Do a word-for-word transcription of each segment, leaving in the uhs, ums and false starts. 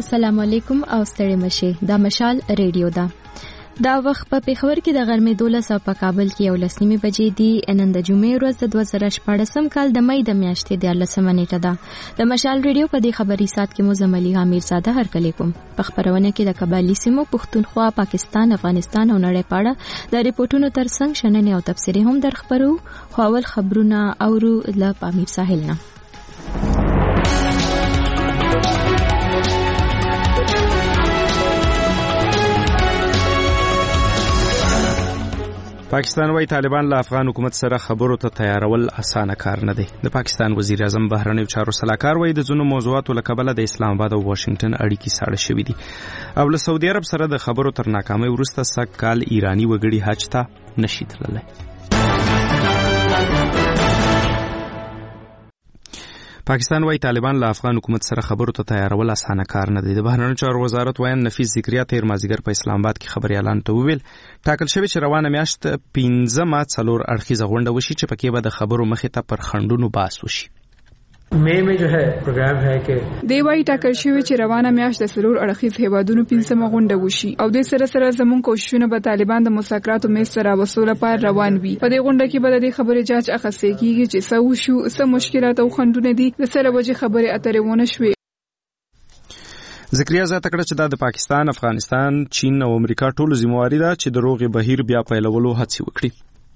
السلام علیکم او ستړي مشه. دا مشال ریډیو ده. دا وخت په پیښور کې د غرمې دولس او په کابل کې یو لس نیمې بجې دي. نن د جمعې ورځ د دوه زره شپاړسم کال د مې د میاشتې دیارلسمه نیټه ده. د مشال ریډیو په دې خبري سات کې مو زملي حمید زاده هرکلی کوم. په خبرونه کې د قبایلی سیمو پښتونخوا، پاکستان، افغانستان او نړۍ په اړه د ریپورتونو ترڅنګ شننې او تبصرې هم درخبرو. خو اول خبرونه اورو له امیر ساحل نه. پاکستان وايي طالبان له افغان حکومت سره خبرو ته تیارول اسانه کار نه دی. د پاکستان وزیر اعظم بهرنیو چارو سلاکار وايي د ځینو موضوعاتو له کبله د اسلام آباد او واشنگټن اړیکې ساړه شوې دي او له سعودي عرب سره د خبرو تر ناکامۍ وروسته سږ کال ایرانی وګړي حج ته نشي تللی. پاکستان وايي طالبان له افغان حکومت سره خبرو ته تیارول اسانه کار نه دی. د بهرنیو چارو وزارت وایي نفیس ذکریا تیر مازیګر په اسلام آباد کې خبري اعلان ته وویل ټاکل شوی چې روانه میاشت پنځمه څلور اړخیزه غونډه وشي چې پکې به د خبرو مخې ته پر خنډونو بحث وشي. مې میں جو ہے پروګرام ہے کې دی وايي ټاکل شوی چې روانه میاشت د څلور اړخیز هیوادونو پنځمه غونډه وشي او د سره سره زموږ کوښښونه به طالبان د مذاکراتو مې سره وسوله پر روان وي. په دې غونډه کې به د خبرې جاج اخیستل کیږي چې څه وشو، څه مشکلات او خنډونه دي، د سره وجه خبرې اترې ونه شوې. ذکریا زیاته کړه چې دا د پاکستان، افغانستان، چین او امریکا ټولو ذمہواری ده چې د روغې بهیر بیا پیلولو هڅې وکړي.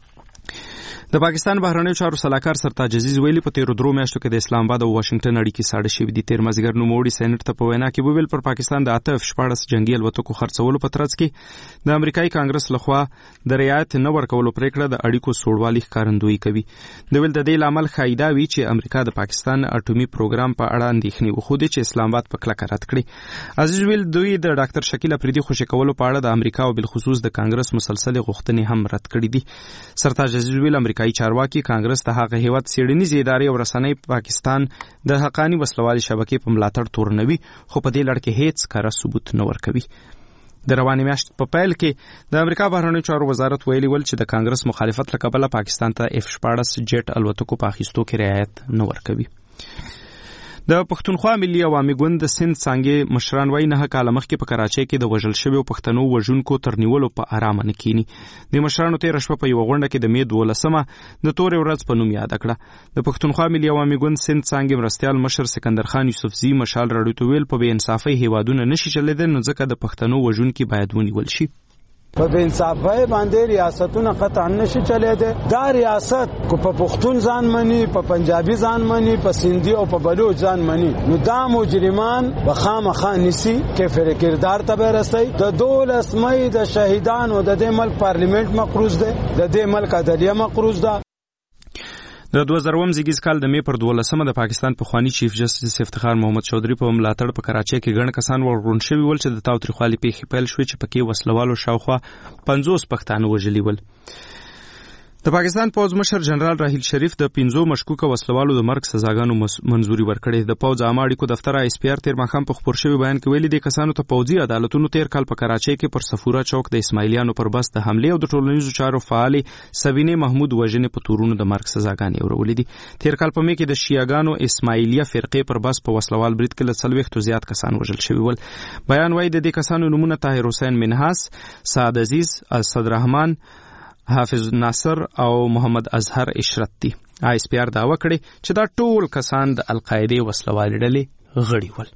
د پاکستان بهرنیو چارو سلاکار سرتاج عزیز ویلي په تیرو درو میاشتو کې د اسلام آباد او واشنگټن اړیکې ساړه شوې دي. تیر مازیګر نوموړي سېنات ته په وینا کې وویل پر پاکستان د اته اف شپاړس جنگي الوتکو خرڅولو په ترڅ کې د امریکایي کانګرس لخوا د رعایت نه ورکولو پریکړه د اړیکو سوړوالي ښکارندویي کوي. د ویل د دې لامل خایدا وی چې امریکا د پاکستان اټومي پروګرام په اړه اندېښنې وښودې چې اسلام آباد په کلکه رد کړي. عزیز ویل دوی د ډاکټر شکیل افریدي خوشی کولو په اړه د امریکا او بالخصوص د کانګرس مسلسل غوښتنې هم رد کړې دي. سرتاج عزیز ویل امریکایي چارواکي کانګرس د هغه هیواد څېړنیزې ادارې او رسنۍ پاکستان د حقاني وسلوالي شبکې په ملاتړ تورنوي خو په دې لړ کې هیڅ کره ثبوت نه ورکوي. د روانې میاشت په پیل کې د امریکا بهرنیو چارو وزارت ویلي ول چې د کانګرس مخالفت له کبله پاکستان ته اف شپاړس جیټ الوتکو په اخیستو کې رعایت نه ورکوي. د پښتونخوا ملي عوامي ګوند د سند څانګې مشران وایي نه کاله مخکې په کراچۍ کې د وژل شویو پښتنو وژونکو تر نیولو په آرامه نه کینی. د مشرانو تېره شپه په یوه غونډه کې د مې دولسمه د تورې ورځ په نوم یاده کړه. د پښتونخوا ملي عوامي ګوند سند څانګې مرستیال مشر سکندر خان یوسفزي مشال راډیو ته ویل په بې انصافۍ هیوادونه نشي چلېدلی نو ځکه د پښتنو وژونکي باید ونیول شي. په بې انصافۍ باندې ریاستونه قطعا نشي چلېدی. دا ریاست کو په پښتون ځان مني، په پنجابي ځان مني، په سندي او په بلوچ ځان مني نو دا مجرمان به خامخا نیسي کې فر کردار ته به رسي. د دولس مې د شهیدانو د دې ملک پارلیمنت مقروض ده، د دې ملک عدلیه مقروض ده. د دوه زره اووه زیږیز کال د مې پر دولسمه د پاکستان پخوانی چیف جسټس افتخار محمد چودھری په ملاتړ په کراچۍ کې ګڼ کسان ورغون شوي ول چې د تاوتریخوالي پیښې پیل شوې چې پکې وسلوالو شاوخوا پنځوس پښتانه وژلي ول. د پاکستان پوځ مشر جنرال راحیل شریف د پنځو مشکوکه وسلوالو د مرګ سزاګانو منځوري ورکړې. د پوځ عامه اړیکو دفتر آی اس پی آر تیر ماښام په خپور شوي بیان کې ویلي دي کسانو ته پوځي عدالتونو تیر کال په کراچۍ کې پر صفوره چوک د اسماعیلیانو پر بس د حملې او د ټولنیزو چارو فعالې سبینې محمود وژنې په تورونو د مرګ سزاګانې اورولې دي. تیر کال په مې کې د شیعاګانو اسماعیلیه فرقې پر بس په وسلوال برید کې له څلوېښتو زیات کسان وژل شوي ول. بیان وایي د دې کسانو نومونه طاهر حسین منحاس، سعد عزیز، اسد رحمان، حافظ ناصر او محمد اظهر اشرت دي. آی اس پی آر دعوه کړې چې دا ټول کسان د القاعده وسلوالې ډلې غړي ول.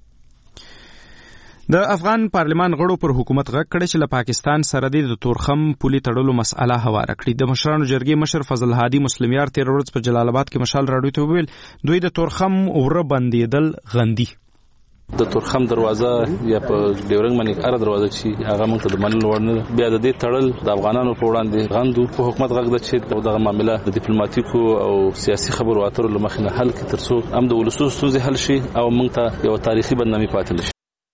د افغان پارلمان غړو پر حکومت غږ کړی چې له پاکستان سره د تورخم پولي تړلو مسأله هواره کړي. د مشرانو جرګې مشر فضل هادي مسلمیار تیر ورځ په جلال آباد کې مشال راډیو ته وویل دوی د تورخم اوره بندېدل غندي. د تورخم دروازه یا په ډیورنګ باندې هر دروازه چې هغه موږ ته د منلو وړ نه ده. بیا د دې تړل د افغانانو په وړاندې غندو په حکومت غږ ده چې دغه معامله د ډیپلوماټیکو او سیاسي خبرو اترو له مخې نه حل کړي تر څو هم د ولسو ستونزې حل شي او موږ ته یو تاریخي بدنامي پاتې نشي.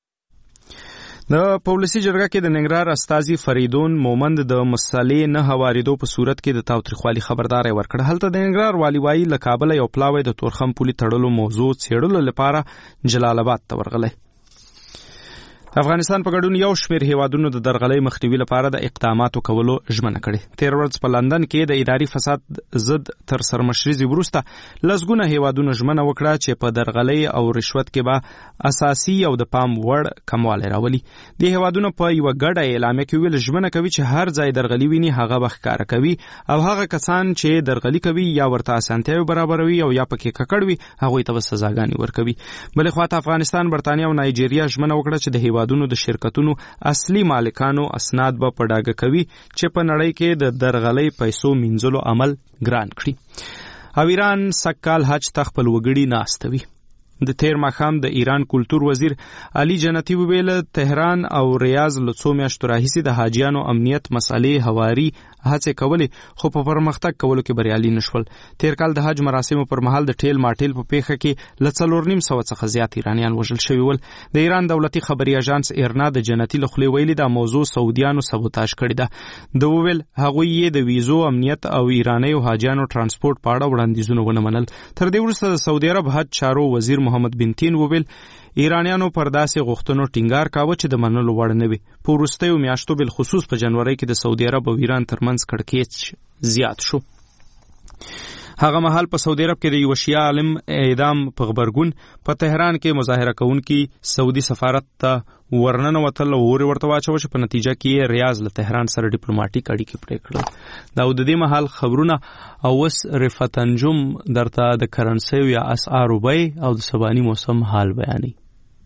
د پولیسي جرګه کې د ننګرهار استازي فریدون مومند د مسلې نه هواریدو په صورت کې د تاوتریخوالي خبرداري ورکړه. هلته د ننګرهار والی وایي له کابل یو پلاوی د تورخم پولي تړلو موضوع څېړلو لپاره جلال آباد ته ورغلی. افغانستان په ګډون یو شمېر هیوادونو د درغلۍ مخنیوي لپاره د اقداماتو کولو ژمنه کړې. تیر ورځ په لندن کې د اداري فساد ضد تر سرمشريزي وروسته لسګونه هیوادونو ژمنه وکړه چې په درغلۍ او رشوت کې به اساسي او د پام وړ کموالی راولي. د هیوادونو په یو ګډه اعلامیه کې ویل ژمنه کوي چې هر ځای درغلي ویني هغه به ښکاره کوي او هغه کسان چې درغلي کوي یا ورته اسانتیاوې برابروي او یا پکې ککړ وي هغوی ته به سزاګانې ورکوي. بلې خواته افغانستان، برتانیا او نایجیریا ژمنه وکړه چې د هیوادونو د شرکتونو اصلي مالکانو اسناد به په ډاګه کوي چې په نړۍ کې د درغلۍ پیسو مینځلو عمل ګران کړي. او ایران سږکال حج ته خپل وګړي نه استوي. د تیر ماښام د ایران کلتور وزیر علي جنتی وویل تهران او ریاض له څو میاشتو راهیسې د حاجیانو امنیت مسئلې هواري هڅې کولې خو په پرمختګ کولو کې بریالي نشول. تیر کال د حج مراسمو پر مهال د ټیل ماټیل په پیښه کې له څلور نیم سوه څخه زیات ایرانیان وژل شوي ول. د ایران دولتي خبري اژانس ایرنا د جنتی له خولې ویلي دا موضوع سعودیانو سبوتاژ کړې ده. د وویل هغوی یې د ویزو امنیت او ایرانیو حاجیانو ترانسپورت په اړه وړاندیزونه ونه منل. تر دې وروسته د سعودي عرب حج چارو وزیر محمد بن تین وویل ایرانیانو پر داسې غوښتنو ټینګار کاوه چې د منلو وړ نه وي. په وروستیو میاشتو بالخصوص په جنوري کې د سعودي عرب او ایران ترمنځ کړکېچ زیات شو. هغه مهال په سعودي عرب کې د یو شیعه عالم اعدام په غبرګون په تهران کې مظاهره کوونکي سعودي سفارت ته ورننوتل او اور ورته واچوه چې په نتیجه کې ریاض له تهران سره ډیپلوماټیک اړیکې پرې کړل. دا د دې مهال خبرونه او وس رفعت انجم درته د کرنسیو یا اسعارو بیې او د سباني موسم حال بیانوي.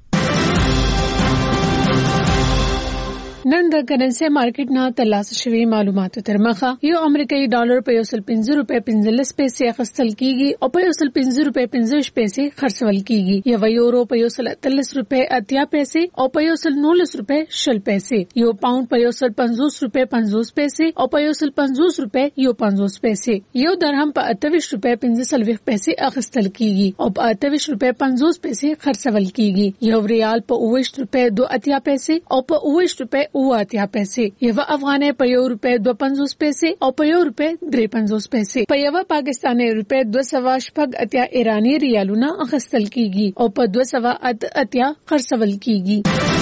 نن د کرنسي مارکیټ نه ترلاسه شوی معلوماتو تر مخه یو امریکایي ډالر په یو سل پنځه روپۍ پنځلس پیسې اخیستل کیږي او په یو سل پنځه روپۍ پنځه پیسې خرڅول کیږي. یو یورو په یو سل اتلس روپۍ اتیا پیسې او په یو سل نولس روپۍ شل پیسې. یو پاوند په یو سل پنځوس روپۍ پنځوس پیسې او په یو سل پنځوس روپۍ یو پنځوس پیسې. یو درهم په اتهویشت روپۍ پنځه څلوېښت پیسې اخیستل کیږي او په اتهویشت روپۍ پنځوس پیسې خرڅول کیږي. یو ریال په اوویشت روپۍ دوه اتیا پیسې او په اوویشت روپۍ او اتیا پیسې. یو افغانۍ په یو روپۍ دوه پنځوس پیسې او په یو روپۍ درې پنځوس پیسې. په یو پاکستاني روپۍ دوه سوه شپږ اتیا ایرانی ریالونه اخیستل کیږي او په دوه سوه اته اتیا خرڅول کیږي.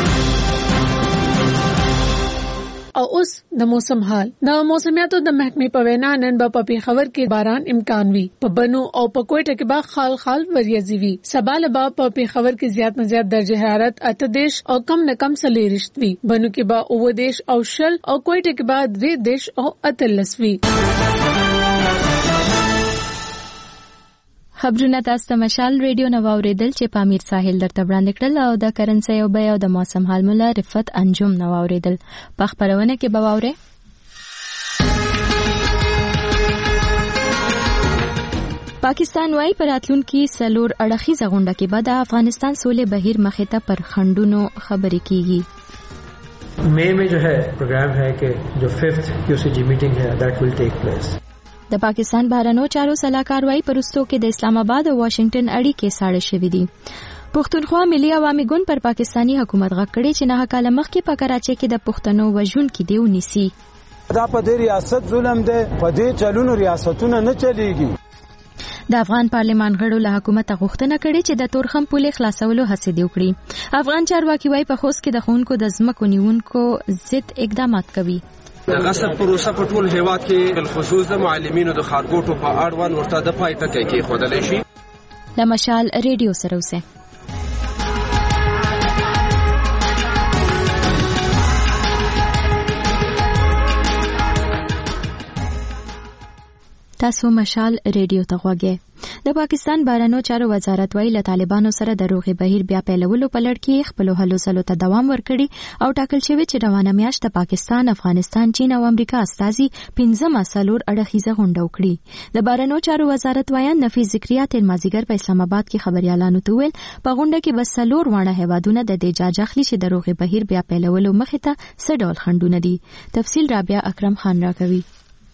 او اوس د موسم حال. د موسمیاتو د محکمې په وینا نن به په پیښور کې باران امکان وي. په بنو او په کوټه کې به خال خال وریځي وي. سبا له به په پیښور کې زیات نه زیات درجه حرارت اته دیش او کم نه کم څلېرویشت وي. بنو کې به اووه دیش او شل او کوټه کې به درې دیش او اتلس وي. خبرونه تاسو ته مشال ریډیو نو اوریدل چې پامیر ساحل درته وړاندې کړل او د کرنسي او بیه او د موسم حال مولا رفعت انجم نو اوریدل. په خبرونه کې به واورئ پاکستان وايي پر راتلونکي سلور اړخیزه غونډه کې به د افغانستان سولې بهیر مخې ته پر خنډونو خبرې کیږي. مئی میں جو ہے پروگرام ہے کہ جو ففتھ کیو سی جی میٹنگ ہے دیٹ ول ٹیک پلیس. د پاکستان بهرنیو چارو سلاکار وايي پرستو کې د اسلام آباد او واشنگټن اړیکې ساړه شوې دي. پښتونخوا ملي عوامي ګوند پر پاکستانی حکومت غږ کړی چې نه کال مخکې په کراچۍ کې د پښتنو وژونکي دی ونیسي. دا په دې ریاست ظلم دی، په دې چلونو ریاستونه نه چلیږي. د افغان پارلمان غړو له حکومت غوښتنه کړې چې د تورخم پولې خلاصولو هڅې دی وکړي. افغان چارواکي وايي په خوست کې د خونکو د ځمکو نیونکو ضد اقدامات کوي. د غصب پروسه په ټول هیواد کې بالخصوص د معلمینو د خارګوټو په اړوند ورته د پای ټکی کې خودلې شي. د مشال ریډیو سره اوسه. تاسو مشال ریډیو ته غوږی. د پاکستان بهرنیو چارو وزارت وايي له طالبانو سره د روغې بهیر بیا پیلولو په لړ کې خپل هلو ځلو ته دوام ورکړي او ټاکل شوی چې روانه میاشت د پاکستان، افغانستان، چین او امریکا استازي پنځمه سلور اړخیزه غونډه وکړي. د بهرنیو چارو وزارت وایي نفیس ذکریا تل مازیګر په اسلام آباد کې خبريالانو ته ویل په غونډه کې بس سلور وانه هیوادونه د دې جاج اخلي چې د روغې بهیر بیا پیلولو مخې ته څه ډول خنډونه دي. تفصیل رابعه اکرم خان راکوي.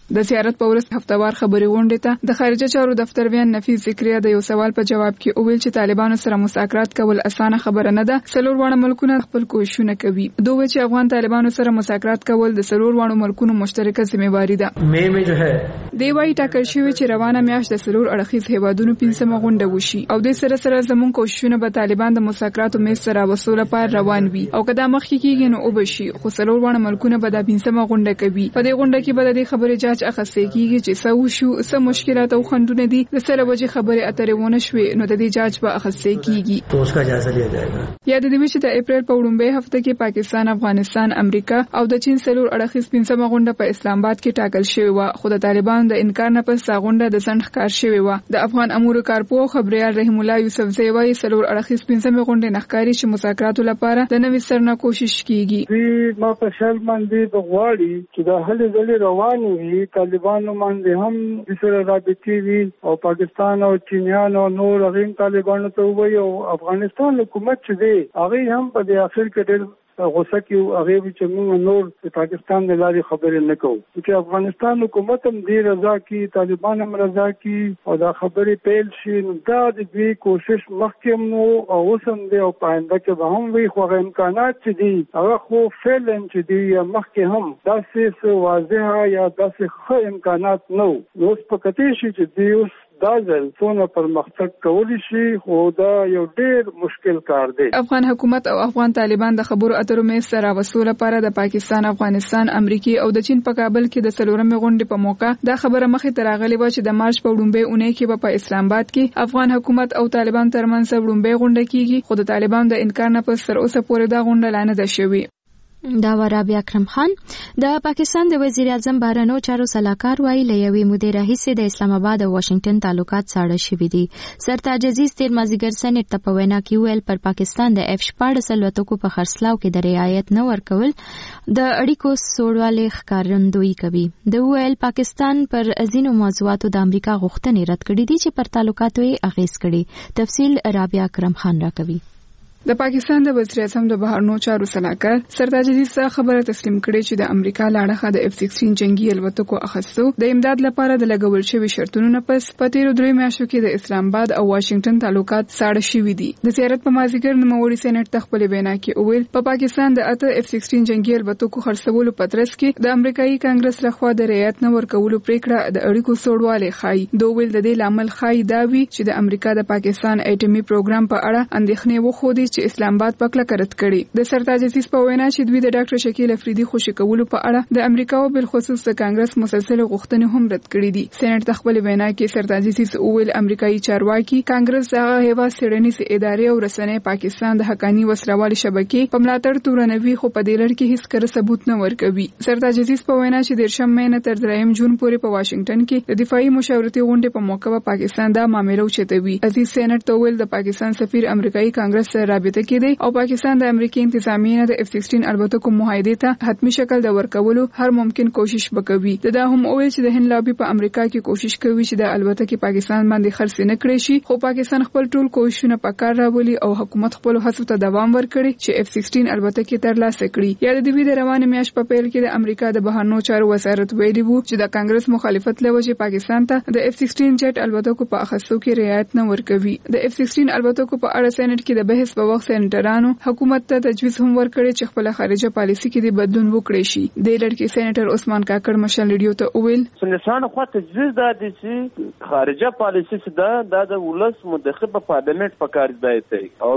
د زیارت په ورځ هفتوار خبري غونډه ته د خارجه چارو دفتر بیان نفیس ذکریا د یو سوال په جواب کې وویل چې طالبانو سره مذاکرات کول اسانه خبره نه ده. څلور وړاندې ملکونه خپل کوښښونه کوي. دوی وایي چې افغان طالبانو سره مذاکرات کول د څلور وړاندې ملکونو مشترکه ذمہواری ده. مې مې جو ہے دی وايي ټاکل شوی چې روانه میاشت د څلور اړخیز هیوادونو پنځمه غونډه وشي او د سره سره زموږ کوښښونه به طالبان د مذاکراتو مې سره وسوله پر روان وي او کدا مخکې کېږي نو وبشي. خو څلور وړاندې ملکونه به د پنځمه غونډه کوي. په دې غونډه کې به د خبرې جاج اخیستل کېږي چې څه وشو، څه مشکلات او خنډونه دي، د سره وجه خبرې اترې ونه شوې نو د دې جاج به اخیستل کېږي. تو اس کا جائزہ لیا جائے گا. یا د دې چې د اپریل په وړاندې هفته کې پاکستان، افغانستان، امریکا او د چین څلور اړخیز پنځمه غونډه په اسلام آباد کې ټاکل شوې و، خو د طالبانو د انکار نه پس غونډه د ځنډ ښکار شوې و. د افغان امور کارپو خبريال رحیم الله یوسف زئی وايي څلور اړخیز پنځمه غونډه نخکاری چې مذاکراتو لپاره د نوې سرنه کوشش کیږي. ما په شل باندې د غواړي چې د هلې ځلې روان وي، طالبانو باندې هم د سره رابطې وي او پاکستان او چینیان او نور هغه طالبانو ته وایي او افغانستان حکومت چې دی هغه هم په د اخر کې ډېر غوسه کې هغه چې موږ نور د پاکستان د لارې خبرې نه کوو چې افغانستان حکومت هم دې رضا کې، طالبان هم رضا کې او دا خبرې پیل شي. نو دا د دې کوشش مخکې نو او اوس هم دی او پاینده کې به هم وي، خو هغه امکانات چې دي هغه خو فعلا چې دي مخکې هم داسې واضحه یا داسې ښه امکانات نه وو. نو اوس په کتې شي چې دی اوس دا ځل څونه پرمختګ کولی شي، خو دا یو ډېر مشکل کار دی. افغان حکومت او افغان طالبان د خبرو اترو مې سره وسوله لپاره د پاکستان، افغانستان، امریکا او د چین په کابل کې د څلورمې غونډې په موقع دا خبره مخې ته راغلې و چې د مارچ په وړاندې اونۍ کې به په اسلام آباد کې افغان حکومت او طالبان ترمنځ وړاندې غونډه کیږي، خو د طالبان د انکار نه پس تر اوسه پورې دا غونډه لا نه ده شوې. دا ورابع اکرم خان د پاکستان د وزیر اعظم بهرنیو چارو سلاکار وایي له یوې مودې راهیسې د اسلام آباد او واشنگټن تعلقات ساړه شوي دي. سرتاج عزیز تیر مازیګر سېنټ ته په وینا کې ویل پر پاکستان د اف شپاړس الوتکو په خرڅلاو کې د رعایت نه ورکول د اړیکو سوړوالی ښکارندویي کوي. د ویل پاکستان پر ځینو موضوعاتو د امریکا غوښتنې رد کړې دي چې پر تعلقاتو یې اغیز کړي. تفصیل رابع اکرم خان راکوي. د پاکستان د وزیر اعظم د بهرنیو چارو سلاکار سرتاج عزیز خبره تسلیم کړې چې د امریکا لاړه د اف سیکسټین جنگي الوتکو اخیستو د امداد لپاره د لګول شوی شرطونو نه پس په تیرو درې میاشتو کې د اسلام آباد او واشنگټن تعلقات ساړه شوي دي. د زیارت په مازیګر نوموړي سېنات ته خپل وینا کې وویل په پاکستان د اته اف سیکسټین جنگي الوتکو خرڅولو پترس کې د امریکایي کانګرس لخوا د رعایت نه ورکولو پریکړه د اړیکو سوړوالی ښایي. دوی ویل د دې لامل ښایي دا وي چې د امریکا د پاکستان اټومي پروګرام په اړه اندېښنې وښودي چې اسلام آباد پکله کرت کړي. د سرتاج عزیز په وینا چې دوی د ډاکټر شکیل افریدي خوشی کولو په اړه د امریکا او بل خصوص د کانګرس مسلسل غوښتنې هم رد کړې دي. سېنات د خپل وینا کې سرتاج عزیز ویل امریکایي چارواکي کانګرس هغه هیوا سړنیز ادارې او رسنۍ پاکستان د حقانی وسلوال شبکې په ملاتړ تورنوي، خو په دې لړ کې هیڅ کر ثبوت نه ورکوي. سرتاج عزیز په وینا چې د شم مې نه تر دریم جون پورې په واشنگټن کې د دفاعي مشاورتي غونډې په موقع په پاکستان دا معاملې اوچتوي. عزیز سېنات ته ویل د پاکستان سفیر امریکایي کانګرس سره رابطه کوي او پاکستان د امریکای انتظامیه د اف سیکسټین الوتکو معاهده ته حتمی شکل د ورکولو هر ممکن کوشش وکوي. دا هم ویل چې د هند لابي په امریکا کې کوشش کوي چې د الوتکې پاکستان باندې خرڅ نه کړي شي، خو پاکستان خپل ټول کوششونه په کار راولي او حکومت خپل هڅو ته دوام ورکړي چې اف سیکسټین الوتکې ترلاسه کړي. یا د دوی د روانه میاشت په پیل کې د امریکا د بهرنیو چارو وزارت ویلي وو چې د کانګرس مخالفت لوجه پاکستان ته د اف سیکسټین جټ الوتکو په اخیستو کې رعایت نه ورکوي. د اف سیکسټین الوتکو په اړه سېنات کې د بحث په وخت سېنټرانو حکومت ته تجویز هم ورکړي چې خپل خارجه پالیسي کې د بدلون وکړي شي. د لړکی سېنیټر عثمان کاکړ مشال ریډیو ته وویل سنشان خو تجویز دا دي چې خارجه پالیسي څخه د ولس مدخل په پارلیمنت په کار دی او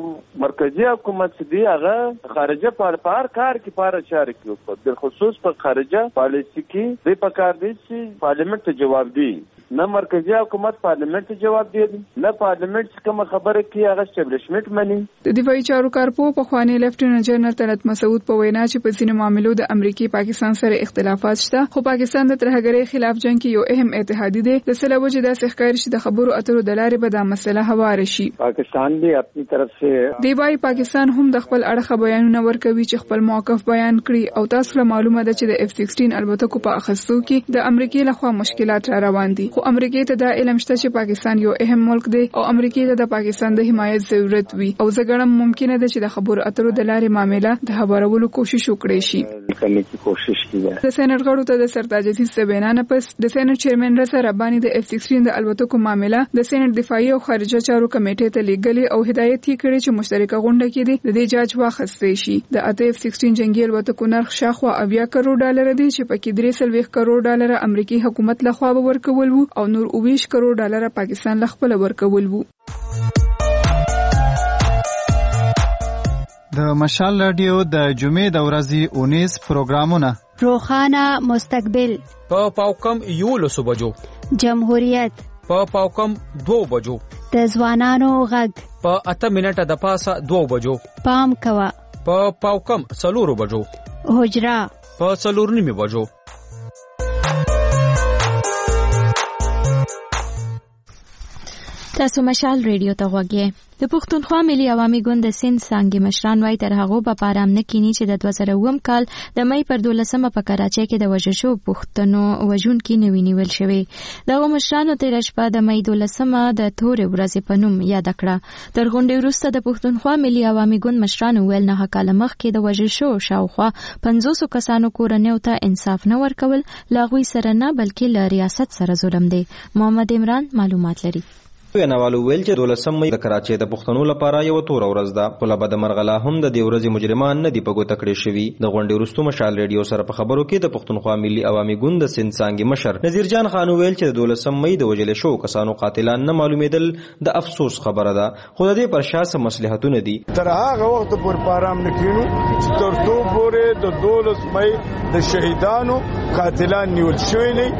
مرکزی حکومت دی هغه خارجه پار کار کې پاره چاره کوي، په خصوص په خارجه پالیسي کې د په کار دی چې پارلیمنت ته جواب دی. نه مرکزی حکومت پارلیمنت ته جواب دی، نه پارلیمنت کوم خبره کوي هغه اسټابلیشمنت مني. د دفاعي چارو کارپو په خوانی لیفټیننټ جنرال طلعت مسعود په وینا چې په ځینو معاملو د امریکای پاکستان سره اختلافات شته، خو پاکستان د ترهګرۍ خلاف جنگ کې یو اهم اتحادی دی. د سله وجه د ښکار شي د خبرو اترو د لارې به دا مسله هواره شي. پاکستان دی خپل طرف سے دی وايي پاکستان هم د خپل اړخ بیانونه ورکوي چې خپل موقف بیان کړي او تاسو له معلومه ده چې د اف سیکسټین الوتکو په اخیستو کې د امریکای لخوا مشکلات را روان دي، خو خو امریکای ته دا علم شته چې پاکستان یو اهم ملک دی او امریکای ته د پاکستان د حمایت ضرورت وي او زه ګڼم ممکنه ده چې د خبرو اترو د لارې معاملې د هوارولو کوشش وکړي شي. کوشش کیږي د سېنات غړو ته د سرتاج عزیز ته بیان نه پس د سېنات چیرمن رسا ربانی د اف سیکسټین د الوتکو معاملې د سېنات دفاعي او خارجه چارو کمیټې ته لیږلې او هدایت یې کړی چې مشترکه غونډه کې د دې جاج واخیستل شي. د اته اف سیکسټین جنگي الوتکو نرخ شاخوا اویا کروڑ ډالر دی چې پکې درې سلويخ کروڑ ډالر امریکایي حکومت لخوا ورکول وو او نور اوویش کروڑ ډالر پاکستان لخوا ورکول وو. د مشال رادیو د جمعې د ورځې اونیز پروګرامونه روخانه مستقبل په پاوکم یو لسو بجو، جمهوریت په پاوکم دو بجو، د ځوانانو غږ په اته منټه د پاسه دو بجو، پام کوا په پاوکم څلورو بجو، حجرا په څلور نیمه بجو. تاسو مشال ریډیو ته غوږی. د پښتونخوا ملي عوامي ګوند د سند څنګه مشران وای تر هغه په پارام نه کینی چې د دوه زره اووم کال د مې پر دولسمه په کراچۍ کې د وژل شو پښتنو وژون کې نوی نیول شوی. دغه مشرانو تیر شپه د مې دولسمه د تورې ورځې په نوم یاد کړه. تر غونډې وروسته د پښتونخوا ملي عوامي ګوند مشرانو ویل نه کال مخکې د وژل شو شاوخوا پنځوس کسانو کورنیو ته انصاف نه ورکول لاغوي سره نه بلکې له ریاست سره ظلم دی. محمد عمران معلومات لري. ویناوالو ویل چې دولسم مې د کراچۍ د پښتنو لپاره یو تور ورځ ده، خو له بده مرغه هم د دې ورځې مجرمان نه دي په ګوته کړی شوي. د غونډې وروسته مشال ریډیو سره په خبرو کې د پښتونخوا ملي عوامي ګوند د سند څانګې مشر نذیر جان خان ویل چې د دولسم مې د وژل شو کسانو قاتلان نه معلومېدل د افسوس خبره ده، خو د دې پر شاسه مصلحتونه دي. تر هغه وخت پورې پارام نه کینو چې تر څو پورې د دولس مې د شهیدانو قاتلان نیول شوي نه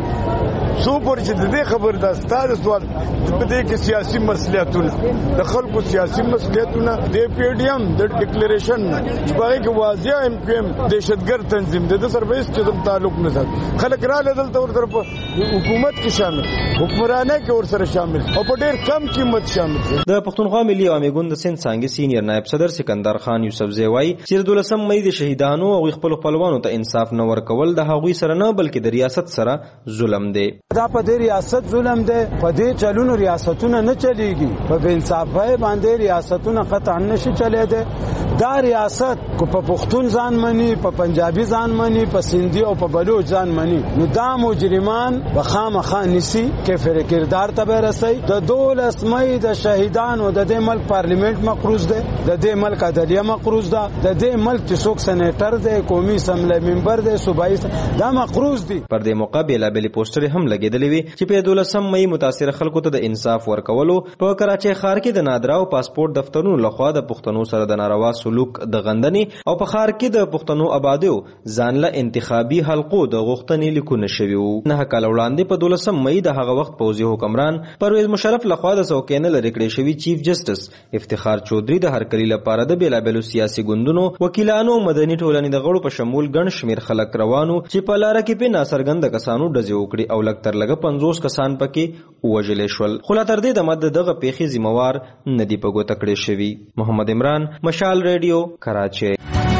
سو پورې چې د دې خبر د استاد سوال په دې کې سیاسي مسؤلیتونه د خلکو سیاسي مسؤلیتونه د پی ډی ایم د ډیکلیریشن چې په کې واضح ایم پی ایم دهشتګرد تنظیم د سرویس چې تعلق نه ساتي خلک را لیدل ته ورته حکومت کې شامل حکمرانه کې ور سره شامل او په ډېر کم قیمت شامل دي. د پښتونخوا ملي عوامي ګوند د سند څنګه سینیئر نائب صدر سکندر خان یوسف زیوای چې دولسم مې د شهیدانو او خپل خپلوانو ته انصاف نه ورکول د هغوی سره نه بلکې د ریاست سره ظلم دی. دا په دې ریاست ظلم دی، په دې چلونو ریاستونه نه چلیږي، په بے انصافۍ باندې ریاستونه قطعا نشي چلیدي. دا ریاست کو په پښتون ځان مني، په پنجابي ځان مني، په سندي او په بلوچ ځان مني، نو دا مجرمان بخامخا نسی کفر کردار ته رسي. د دولس مې د شهیدانو د دې ملک پارلیمنت مقروض دی، د دې ملک عدلیه مقروض ده، د دې ملک څوک سېنیټر دی، قومي اسمبلی ممبر دی، صوبایي دا مقروض دي. پر دې مقابله بل پوسټر هم لګیدلې وي چې په دولسم مې متاثر خلکو ته د انصاف ورکولو په کراچۍ ښار کې د نادرا او پاسپورت دفترونو لخوا د پښتنو سره د ناروا سلوک د غندنې او په ښار کې د پښتنو آبادیو ځانله انتخابي حلقو د غوښتنې لیکونه شوي وو. نه کال وړاندې په دولسم مې د هغه وخت پوځي حکمران پرویز مشرف لخوا د څوکۍ نه لرې کړی شوي چیف جسټس افتخار چودھری د هرکلي لپاره د بېلابېلو سیاسي ګوندونو وکیلانو مدني ټولنې د غړو په شمول ګڼ شمېر خلک روانو چې په لاره کې په ناڅرګنده کسانو ډزې وکړي او لږ تر لږه پنځوس کسان پکې ووژل شول، خو لا تر دې دمه د دغه پیښې ذمہوار نه دي په ګوته کړی شوي. محمد عمران، مشال ریډیو، کراچۍ.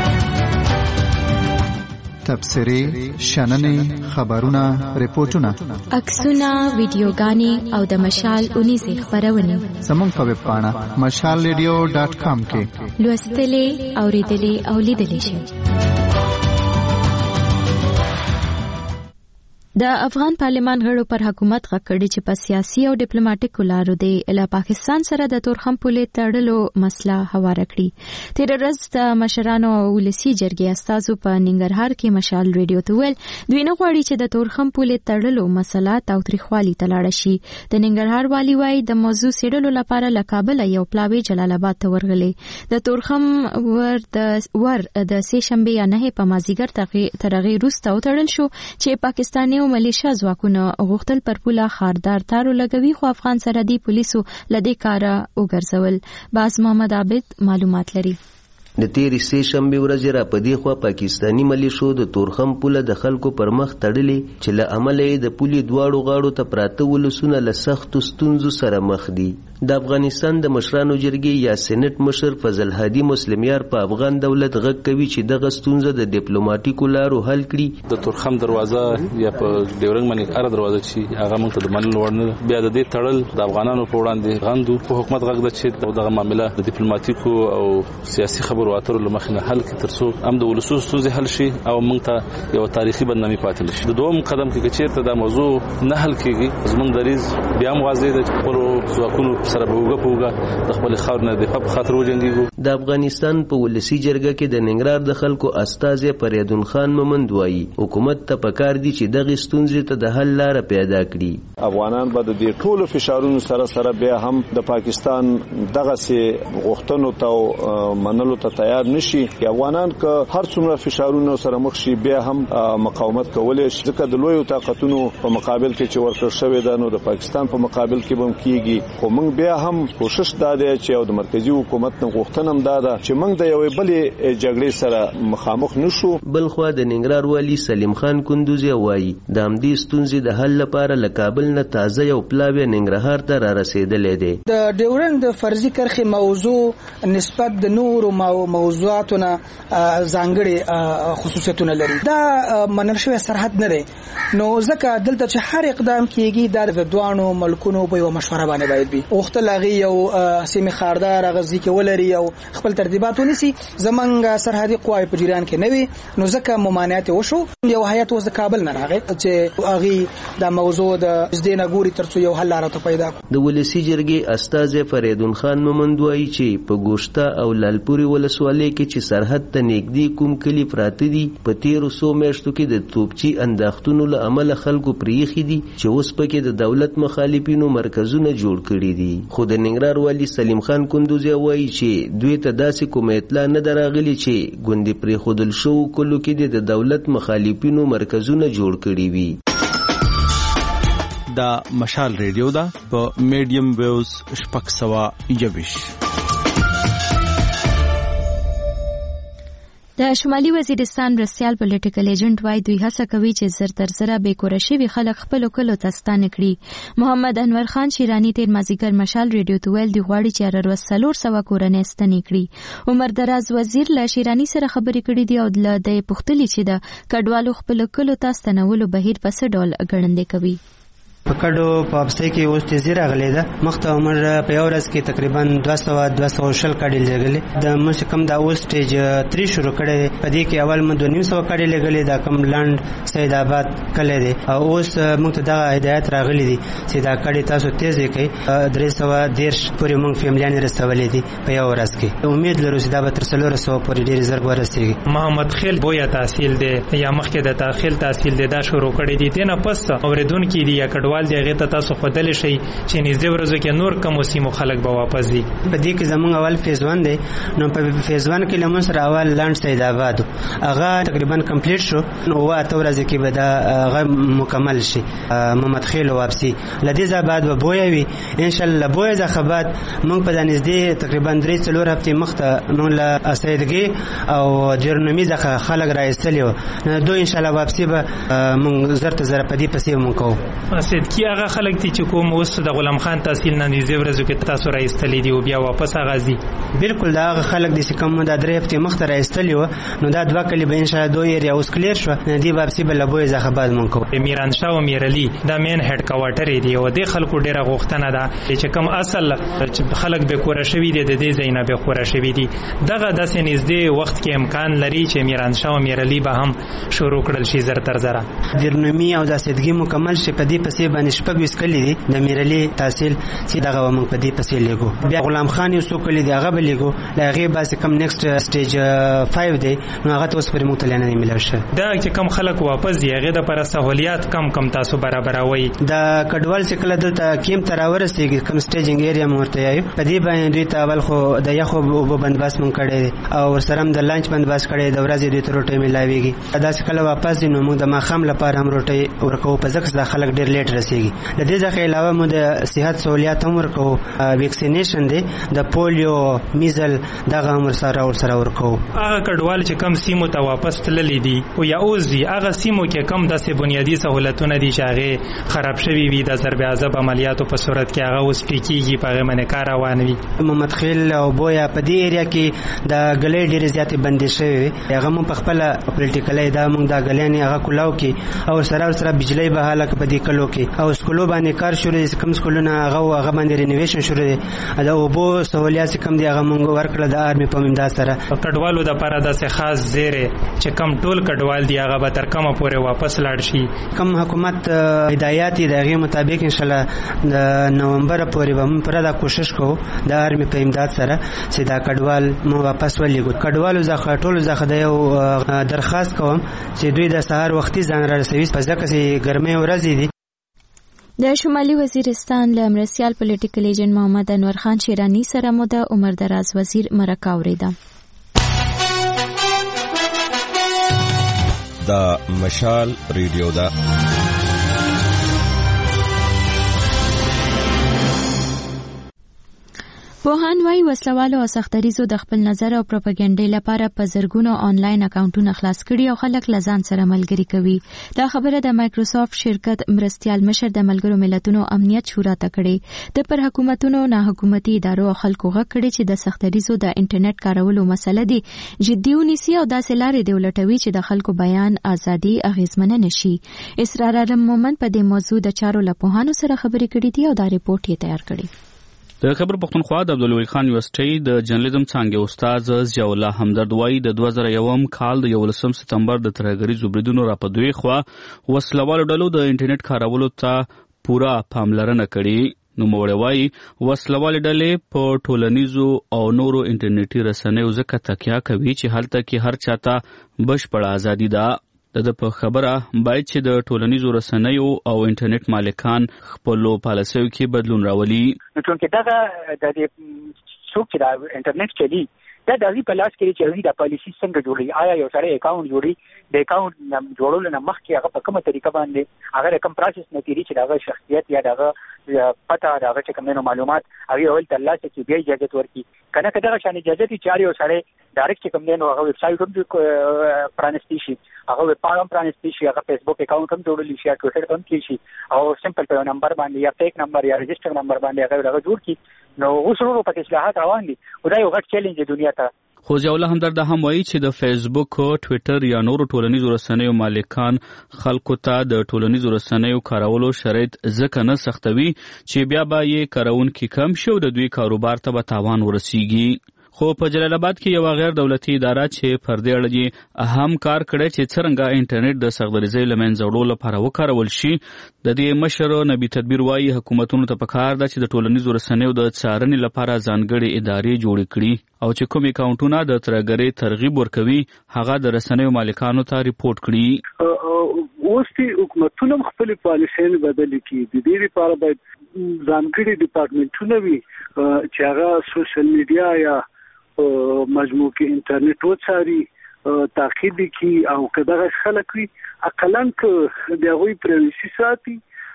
تبصرې، شننې، خبرونه، ریپورتونه، عکسونه، ویډیوګانې او د مشال اونیزې خبرونه زموږ په ویب پاڼه مشال ریډیو ډاټ کام کې لوستلې، اوریدلې او لیدلې شئ. د افغان پارلمان غړو پر حکومت غږ کړی چې په سیاسي او ډیپلوماټیکو لارو د له پاکستان سره د تورخم پولې تړلو مسله هواره کړي. تیر ورځ د مشرانو او ولسی جرګې استازو په ننګرهار کې مشال ریډیو ته ویل دوی نه غواړي چې د تورخم پولې تړلو مسله تاوتریخوالي ته لاړه شي. د ننګرهار والی وايي د موضوع څېړلو لپاره له کابل یو پلاوی جلال آباد ته ورغلی. د تورخم ور د ور د سه شنبه یا نه په مازیګر ترغه روسته وتړل شو چې پاکستاني او ملیشیا ځواکونه غوښتل پر پوله خاردار تارو لګوي، خو افغان سرحدي پولیسو لدې کاره وګرځول. باز محمد عابد معلومات لري. د تیرې سه شنبې ورځې را په دې خوا پاکستاني ملیشو د تورخم پوله د خلکو پر مخ تړلې چې له امله یې د پولې دواړو غاړو ته پراته ولسونه له سختو ستونزو سره مخ دي. د افغانستان د مشرانو جرګې یا سېنات مشر فضل هادي مسلمیار په افغان دولت غږ کوي چې دغه ستونزه د ډیپلوماټیکو لارو حل کړي. د تورخم دروازه یا په ډیورنګ باندې ار دروازه چې هغه موږ ته د منلو وړ نه بیا د دې تړل د افغانانو په وړاندې غندو په حکومت غږ د چې دغه معاملې د ډیپلوماټیکو او سیاسي خبرو اترو لمخې نه حل کړي ترڅو هم د ولسو ستونزې حل شي او موږ ته یو تاریخي بدنامي پاتې نشي. د دوم قدم کې چې دا موضوع نه حل کیږي زموږ دریز بیا هم واضح د خپل ځواکونو سره به وګ پوګه د خپل خاور نه د په خاطر وجنګيږو. د افغانستان په ولسی جرګه کې د ننګرهار د خلکو استازي فریدون خان مومند وایي حکومت ته پکار دي چې دغه ستونزې ته د حل لار پیدا کړي. افغانان به د دې ټولو فشارونو سره سره بیا هم د پاکستان دغه سي غوښتنو ته منلو ته تیار نشي. افغانان که هر څومره فشارونو سره مخ شي بیا هم مقاومت کولای شي. ځکه د لویو طاقتونو په مقابل کې چې ورکړ شوی ده نو د پاکستان په مقابل کې هم کیږي. خو موږ بیا هم کوشش داده چې او د مرکزی حکومت نه غوښتنه هم داده چې موږ د یوې بلې جګړې سره مخامخ نشو. بل خو د ننګرهار والی سلیم خان کندوزی وایي د همدې ستونزې د حل لپاره له کابل نه تازه یو پلاوی ننګرهار ته را رسیدلې دی. د ډیورنګ د فرضي کرښې موضوع نسبت د نورو موضوعاتو نه ځانګړي خصوصیتونه لري. دا منل شوی سرحد نه دی نو ځکه دلته چې هر اقدام کیږي د دوانو ملکونو په یو مشوره باندې باید وي. وختل هغه یو سیمه خاردار غزي کې ولري او خپل ترتیبات ونیسي. زمونږ سرحدي قوای په جریان کې نه وي نو ځکه ممانعت وشو. یو هیئت وز کابل نه راغی چې هغه د موضوع د زدينه ګوري ترڅو یو حل لاره پیدا کړي. د ولسی جرګې استاذ فریدون خان مومند وایي چې په ګوشته او لالپوري ولسوالۍ کې چې سرحد ته نږدې کوم کلی پراته دي په تیرو سو میاشتو کې د توپچی انداختونو له امله خلکو پریخي دي چې اوس پکې د دولت مخالفینو مرکزونه جوړ کړي دي. خو د ننګرهار والی سلیم خان کندوزی وایي چې دوی ته داسې کوم اطلاع نه دراغلي چې ګوندې پرې خودل شو کلو کې د دولت مخالفینو مرکزونه جوړ کړي وي. دا مشال ریډیو دا په میډیم ویوز شپږ سوه یویش. د شمالي وزیرستان مرستیال پولیټیکل ایجنټ وای دوی هڅه کوي چې زر تر زره بې کوره شوي خلک خپلو کلو ته ستانه کړي. محمد انور خان شیرانی تیر مازیګر مشال ریډیو ته ویل دی غواړي چې هر ورځ څلور سوه کورنۍ ستنې کړي. عمر دراز وزیر له شیرانی سره خبرې کړې دي او له دې پوښتلي چې د کډوالو خپلو کلو ته ستنولو بهیر په څه ډول ګړندې کوي. په کډو په افسې کې اوس تیزی راغلی ده. مخته عمر په یو ورځ کې تقریبا دوه سوه دوه سوه شل کډې لګلې. د مش کم دا اوس سټیج تری شروع کړی. په دې کې اول مو دوه نیم سوه کډې لګلې. دا کم لاند سید آباد کلی دی او اوس موږ ته دغه هدایت راغلی دی چې دا کډې تاسو تیزې کړئ. درې سوه دېرش پورې موږ فیملیانې رسولې دي په یو ورځ کې. امید لرو چې دا به تر څلور سوه پورې ډېرې زر ورسېږي. محمد خیل بویا تحصیل دی یا مخکې د تحصیل تحصیل دی دا شروع کړی دی. دینه پس اوریدونکو دی یا کډوال دی هغه تاسو خدل شي چې نږدې ورځو کې نور کوم سیمو خلک به واپس دي. په دې کې زموږ اول فیز ون دی نو په فیز ون کې لمون سره اول لاند سید آباد هغه تقریبا کمپلیټ شو. نو واته ورځې کې به دا هغه مکمل شي. محمد خیل واپسی لدې زاباد به بویا وي ان شاء الله. بویا ځخبات موږ په نږدې تقریبا درې څلور هفتې مخته موږ له اسیدګي او جرنمی ځخه خلک راایستلی و. دوی ان شاء الله واپسی به موږ زر ته زر په دې پسې موږ کوو. اسیدګي هغه خلک دي چې کوم اوس د غلام خان تحصیل نه نږدې ورځو کې تاسو راایستلی دي او بیا واپس غازي. بالکل دا هغه خلک دي چې کوم د درې هفتې مخته راایستلی و نو دا دوه کلي به ان شاء الله دوی ایریا اوس کلیر شو. دې واپسی به له بوی ځخه بعد موږ کوو. میران شاه او میرعلي دا مین هډ کوارټر دی او د خلکو ډیره غوښتنه ده چې کوم اصل خلک به کوره شوی دي د دې ځای نه به کوره شوی دي. دغه داسې نږدې وخت کې امکان لري چې میران شاه او میرعلي به هم شروع کړل شي زر تر زره. جرنمی او د اسیدګي مکمل شي. په دې پسې باندې شپږ ویس کلی دي د میرعلي تحصیل چې دغه موږ په دې پسې لګو. بیا غلام خان یو څو کلی دی هغه به لګو. له هغې باسې کم نیکسټ سټیج فایو دی نو هغه ته اوس پرې موږ ته نه دی میلاو شوی. دا چې کم خلک واپس دي هغې دپاره سهولیات کم کم تاسو برابروئ. د کډوال چې کله دلته کیمپ ته راورسېږي کوم سټیجنګ ایریا مو ورته وایو په دې باندې دوی ته اول خو د یخو اوبو بندوبست موږ کړی دی او ورسره هم د لانچ بندوبست کړی دی. د ورځې دوی ته روټۍ میلاویږي. داسې کله واپس دي نو موږ د ماښام لپاره هم روټۍ ورکوو په ځکه چې دا خلک ډېر لیټ ورسیږي. د دې ځخه علاوه مو د صحت سہولیات هم ورکو، ویکسینیشن دی د پولیو میزل دغه هم سره ور سره ورکو. هغه کډوال چې کم سیمو ته واپس تللی دي او یا اوس دي هغه سیمو کې کم داسې بنیادی سہولتونه دي چې هغه خراب شوي وي د ضرب عذاب عملیاتو په صورت کې هغه اوس ټیکيږي په هغه باندې کار روان وي. محمد خیل او بویا په دې ایریا کې د غلې ډېرې زیاتې بندي شوې، هغه مو په خپل پولیټیکل دا موږ د غلې هغه کولاو کې او سره سره بجلی به حالک په دې کلو کې او سکولو باندې کار شروع دي، کوم سکولونه هغه هغه باندې رینوویشن شروع دي، دا اوبو سہولیات کم دي هغه موږ ورکړل د آرمي په امداد سره. کډوالو د لپاره د خاص زیره چې کم ټول کډوال دی هغه به تر کومه پورې واپس لاړ شي. کم حکومت هدایات دی هغه مطابق ان شاء الله د نومبر پورې به موږ پر دا کوشش کوو د آرمي په امداد سره چې دا کډوال مو واپس ولېږو. کډوالو ځخه ټول ځخه د یو درخواست کوم چې دوی د سهار وختي ځان را رسوي، په ځکه چې ګرمي ورځې دي. د شمالي وزیرستان له مرستیال پولیټیکل ایجنټ محمد انور خان شیرانی سره مو د عمر دراز وزیر مرکه اوریده. دا مشال ریډیو دا پوهان وايي وسلوالو او سختریزو د خپل نظر او پروپاګاندا لپاره په زرګونو آنلاین اکاونټونه خلاص کړي او خلک لزان سره ملګری کوي. دا خبره د مایکروسافټ شرکت مرستیال مشر د ملګرو ملتونو امنیت شورا ته کړي. د پر حکومتونو نه حکومتي ادارو او خلکو غږ کړي چې د سختریزو د انټرنیټ کارولو مسله دي جدي ونیسي او داسې لارې دی ولټوي چې د خلکو بیان ازادي اغیزمنه نشي. اسرار علم مومن په دې موضوع د چارو له پوهانو سره خبرې کړې دي او دا ریپورت یې تیار کړی. د خبر پښتونخوا د عبدالولی خان یونیورسيټي د جرنالیزم څانګې استاد ضیاء الله همدرد وایي د دوه زره یو کال د یولسم سپتمبر د ترهګریزو بریدونو راپدوي خو وسلوالو ډلو د انټرنیټ کارولو ته پورا پاملرنه کړې. نو موږ وایي وسلوال ډلې په ټولنیزو او نورو انټرنیټي رسنیو ځکه تکیه کوي چې هلته کې هر چاته بشپړه ازادي ده. د په خبره باید چې د ټولنیزو رسنیو او انټرنیټ مالکان خپل پالیسیو کې بدلون راولي. چونکه دا د څوک چې د انټرنیټ چلی دا د دې په لاس کې چې د پالیسی څنګه جوړي، آیا یو سره اکاونټ جوړي، د اکاونټ جوړولو نه مخکې هغه په کومه طریقه باندې هغه کوم پروسس نه تیری چې دغه شخصیت یا دغه پته دغه چې کومو معلومات هغه ول تر لاسه چې بیا اجازه ورکړي کنه که دغه شان اجازه چې چاري او سره ډایرکټ چې کوم نه هغه ویب سټ هم پرانستی شي، هغه ویب پاڼه هم پرانستی شي، هغه فیسبوک اکاونټ هم جوړول شي، ټویټر هم کې شي او سمپل په نمبر باندې یا فیک نمبر یا رجسټر نمبر باندې هغه هغه جوړ کړي. نو اوس ورو په اصلاحات روان دي او دا یو غټ چیلنج دی دنیا ته. خو ضیاء الله همدرد هم وایي چې د فیسبوک، ټویټر یا نورو ټولنیزو رسنیو مالکان خلکو ته د ټولنیزو رسنیو کارولو شرایط ځکه نه سختوي چې بیا به یې کارونکي کم شي او د دوی کاروبار ته به تاوان ورسیږي. خو په جلال آباد کې یو غیر دولتي اداره چې پر دې اړه اهم کار کړی چې څرنګه انټرنیټ د سختګریزۍ له منځه وړلو لپاره وکارول شي. د دې مشر نبی تدبیر وایي حکومتونو ته پکار ده چې د ټولنیزو رسنیو د څارنې لپاره ځانګړي ادارې جوړې کړي او چې کوم اکاونټونه د ترهګرۍ ترغیب ورکوي هغه د رسنیو مالکانو ته ریپورت کړي. اوس چې حکومتونه خپل پالیسۍ بدل کړي د دې لپاره باید ځانګړي ډپارټمنټونه وي چې هغه سوشل میډیا یا مجموع کې انټرنیټ وڅاري، تعقیب کی او کداغه خلک وي اقلن ک دغه پرایوسی ساتي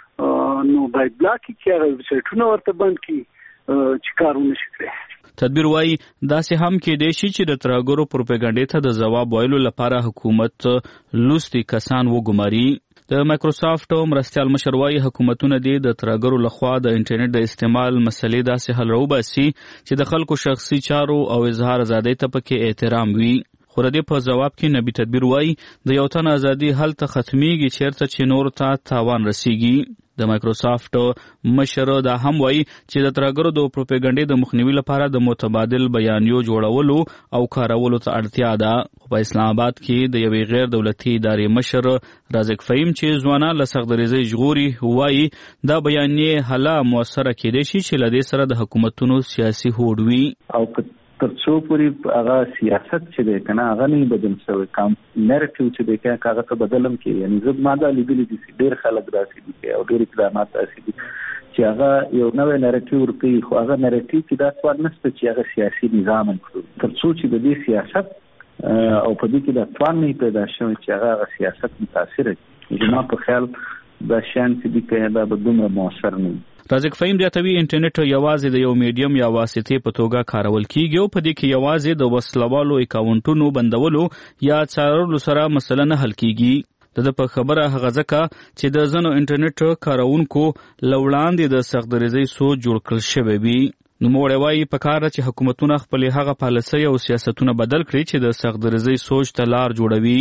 نو باید بلاک کی هغه ویبسایټونه ورته بند کی چې کارونه شي. تدبیر وایي داسې هم کېدای شي چې د ترهګرو پروپاګاندا ته د ځواب ویلو لپاره حکومت لوستي کسان وګماري. د مایکروسافټ مرستیال مشر وایي حکومتونه دې د ترهګرو لخوا د انټرنیټ د استعمال مسلې داسې حل راوباسي چې د خلکو شخصي چارو او اظهار ازادۍ ته پکې احترام وي. خو د دې په جواب کې نبی تدبیر وایي د یو تن ازادي هلته ختميږي چیرته چې نور ته تاوان رسیږي. د مایکروسافټ مشر دا هم وایي چې د ترهګرو د پروپاګاندا د مخنیوي لپاره د متبادل بیانیو جوړولو او کارولو ته اړتیا ده. په اسلام آباد کې د یوې غیر دولتي ادارې مشر رازق فهیم چې ځوانان له سختګریزۍ ژغوري وایي دا بیانیه هله موثره کېدای شي چې له دې سره د حکومتونو سیاسي هوډ وي او ترڅو پورې هغه سیاست چې دی کنه هغه نه بدل شوی کام نریټیو چې دی کنه هغه ته بدلم کې یعنی زه ماده لیدلې دي ډېر خلک راسي دي او ډېر اقدامات راسي دي چې هغه یو نوې نریټیو ورکوي خو هغه نریټیو کې دا څوار نشته چې هغه سیاسي نظام کړو ترڅو چې د دې سیاست او په دې کې د توان نه پیدا شوی چې هغه سیاست متاثر وي. زما په خیال دا شیان چې دي که دا به دومره مؤثر نه وي. رازق فهیم زیاتوي انټرنیټ یوازې د یو میډیم یا واسطې په توګه کارول کیږي او په دې کې یوازې د وسلوالو اکاونټونو بندولو یا څارلو سره مسله نه حل کیږي. د په خبره هغه ځکه چې د ځینو انټرنیټ کارونکو له وړاندې د سختدریزۍ سوچ جوړ کړل شوی وي. نوموړی وایي پکار ده چې حکومتونه خپلې هغه پالیسۍ او سیاستونه بدل کړي چې د سختدریزۍ سوچ ته لار جوړوي.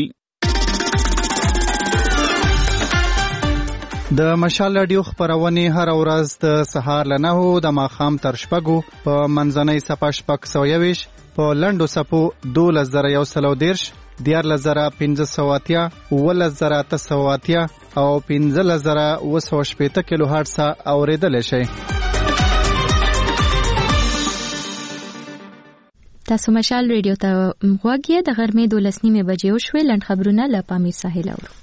د مشال رادیو خبرونه هر ورځ د سهار له نهو د ماښام تر شپږو په منځنۍ صفه شپږ سوه یویشت په لنډو صفو دولس زره یو سل او دېرش دیارلس زره پنځه سوه اتیا اوولس زره اته سوه اتیا او پنځلس زره اوه سوه شپېته کیلو هرټز اورېدلی شئ. تاسو مشال رادیو ته غوږ یې. د غرمې دولس نیمې بجې وشوې. لنډ خبرونه له پامیر ساحل اورو.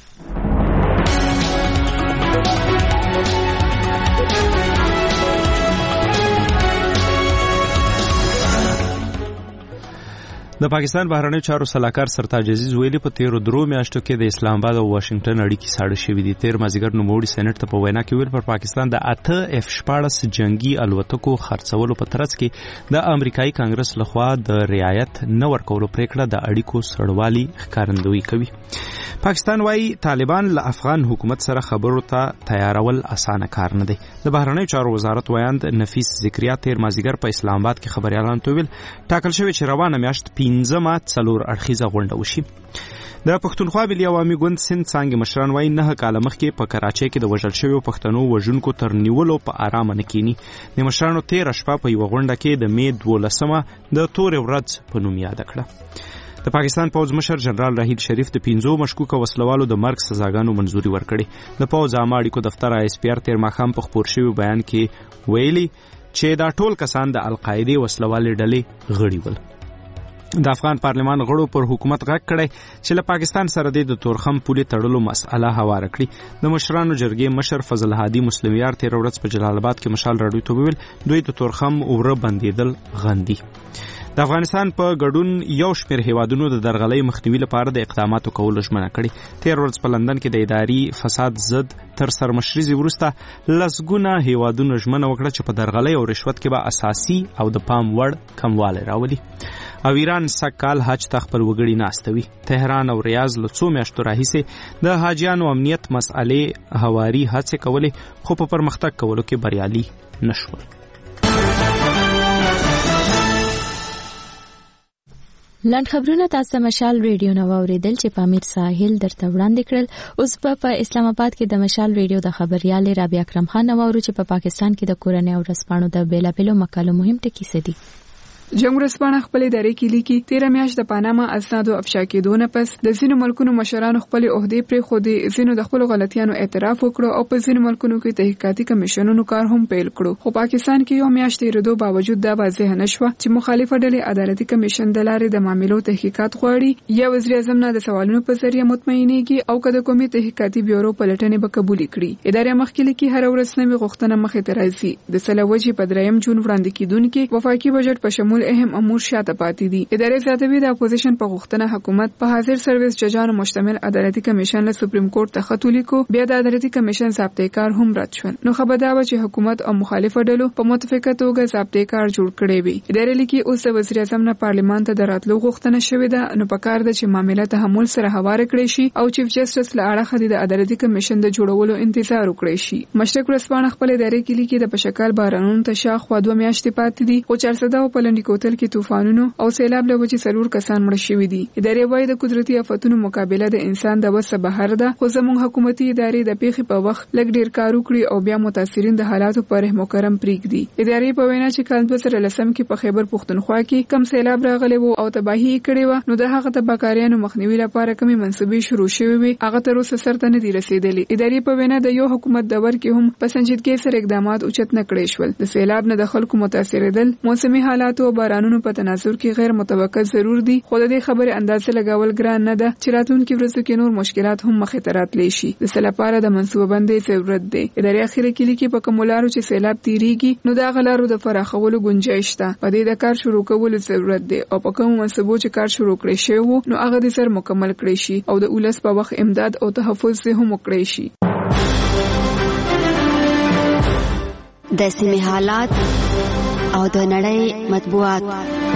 د پاکستان بهرنیو چارو سلاکار سرتاج عزیز ویلي په تیرو درو میاشتو کې د اسلام آباد او واشنگټن اړیکې ساړه شوې دي. تیر مازیګر نوموړي سېنات ته په وینا کې ویل پر پاکستان د اته اف شپاړس جنگي الوتکو خرڅولو په ترڅ کې د امریکایي کانګرس لخوا د رعایت نه ورکولو پریکړه د اړیکو سړوالي ښکارندویي کوي. پاکستان وايي طالبان له افغان حکومت سره خبرو ته تیارول اسانه کار نه دی. د بهرنیو چارو وزارت ویاند نفیس ذکریا تیر مازیګر په اسلام آباد کې خبريالانو ته ویل ټاکل شوی چې روانه میاشت پنځمه څلور اړخیزه غونډه وشي. د پښتونخوا ملي عوامي ګوند سند څانګې مشران وايي نه کاله مخکې په کراچۍ کې د وژل شویو پښتنو وژونکو تر نیولو په آرامه نه کینی. د مشرانو تېره شپه په یوه غونډه کې د مې دولسمه د تورې ورځ په نوم یاده کړه. د پاکستان پوځ مشر جنرال راحیل شریف د پنځو مشکوکو وسلوالو د مرګ سزاګانو منظوري ورکړې. د پوځ عامه اړیکو دفتر آی اس پی آر تیر ماښام په خپور شوي بیان کې ویلي چې دا ټول کسان د القاعدې وسلوالې ډلې غړي ول. د افغان پارلمان غړو پر حکومت غږ کړی چې له پاکستان سره د تورخم پولې تړلو مسأله هواره کړي. د مشرانو جرګې مشر فضل هادي مسلم یار تیر ورځ په جلال آباد کې مشال راډیو ته ویل دوی د تورخم اوره بندیدل غندي. د افغانستان په ګډون یو شمېر هیوادونو د درغلۍ مخنیوي لپاره د اقداماتو کولو ژمنه کړې. تیر ورځ په لندن کې د اداري فساد ضد تر سرمشریزې وروسته لسګونه هیوادونو ژمنه وکړه چې په درغلۍ او رشوت کې به اساسي او د پام وړ کموالی راولي. او ایران سږکال حج ته خپل وګړي ناستوي. تهران او ریاض له څو میاشتو راهیسې د حاجیانو امنیت مسئلې هواري هڅې کولې خو په پرمختګ کولو کې بریالي نشول. لاند خبرونه تاسو مشال ریډیو نو اوریدل چې پامیر ساحل درته وړاندې کړل. اوس په پا اسلام آباد کې د مشال ریډیو د خبريال رابعه اکرم خان نو ورو چې په پا پاکستان کې د کورنۍ او رسپانو د بیلابلو مقالو مهم ټکي سدي. جمهور رسپانه خپل ادارې کې لیکي تیره میاشت د پاناما اسنادو افشا کېدو نه پس د ځینو ملکونو مشرانو خپل عہدې پرې خو د ځینو د خپل غلطیانو اعتراف وکړو او په ځینو ملکونو کې تحقیقاتي کمیشنونو کار هم پیل کړو. خو پاکستان کې یو میاشت تیرېدو باوجود دا واضح نشوه چې مخالفه ډلې عدالتي کمیشن د لارې د معاملو تحقیقات غواړي یا وزیر اعظم نه د سوالونو په ذریعہ مطمئنېږي او کله کومي تحقیقاتي بیورو پلټنې به قبول کړي. ادارې مخکې لیکي هر ورځ نوې غوښتنه مخې ته راځي. د سلوجي په دریم جون وړاندې کیدونکو وفاقي بجټ په شمول اهم امور شاته پاتې دي. ادارې زیاتوي د اپوزیشن په غوښتنه حکومت په حاضر سرویس ججانو مشتمل عدالتي کمیشن له سپریم کورټ ته خط ولیکو. بیا د عدالتي کمیشن ضابطه کار هم رد شو. نو خبر دا و چې حکومت او مخالفه ډلو په متفقه توګه ضابطه کار جوړ کړی وي. ادارې لیکي اوس د وزیر اعظم نه پارلمان ته دراتلو غوښتنه شوې ده. نو په کار ده چې معاملې تحمل سره هواره کړی شي او چیف جسټس له اړخه د عدالتي کمیشن د جوړولو انتظار وکړي شي. مشرق ورځپاڼه خپل ادارې کې لیکي د پشکال بارانونو ته شاخوا دوه میاشتې پاتې دي او چارصد په لنډی کوتل کې طوفانونو او سیلاب له وجې څلور کسان مړه شوي دي. ادارې وايي د قدرتي آفتونو مقابله د انسان د وسه بهر ده. خو زموږ حکومتي ادارې د پیښې په وخت لږ ډیر کار وکړي او بیا متاثرین د حالاتو په رحم و کرم پریږدي. ادارې په وینا چې کال دوه زره لسم کې په خیبر پښتونخوا کې کم سیلاب راغلی وو او تباہي کړې و. نو د هغه تباکاریانو مخنیوي لپاره کومې منصوبې شروع شوې وي هغه تر اوسه سرته نه دي رسیدلې. ادارې په وینا د یو حکومت دور کې هم په سنجیدګۍ سره اقدامات اوچت نه کړې شول. د سیلاب نه د خلکو متاثرېدل موسمي حالات او بارانونو په تناظر کې غیر متوقع ضرور دي. خو د دې خبرې اندازه لګول ګران نه ده چې راتلونکي ورځو کې نور مشکلات هم مخې ته راتلی شي. د سیلاب لپاره د منصوبه بندۍ ضرورت دی. ادارې اخیری کې لیکي په کومو لارو چې سیلاب تیریږي نو دا غلارو د فراخولو گنجائش ده. په دې د کار شروع کولو ضرورت دی او په کومو منصوبو چې کار شروع کړی شوی وو نو هغه د سر مکمل کړی شي او د اولس په وخت امداد او تحفظ هم وکړي شي. د سیمې حالات او د نړۍ مطبوعات.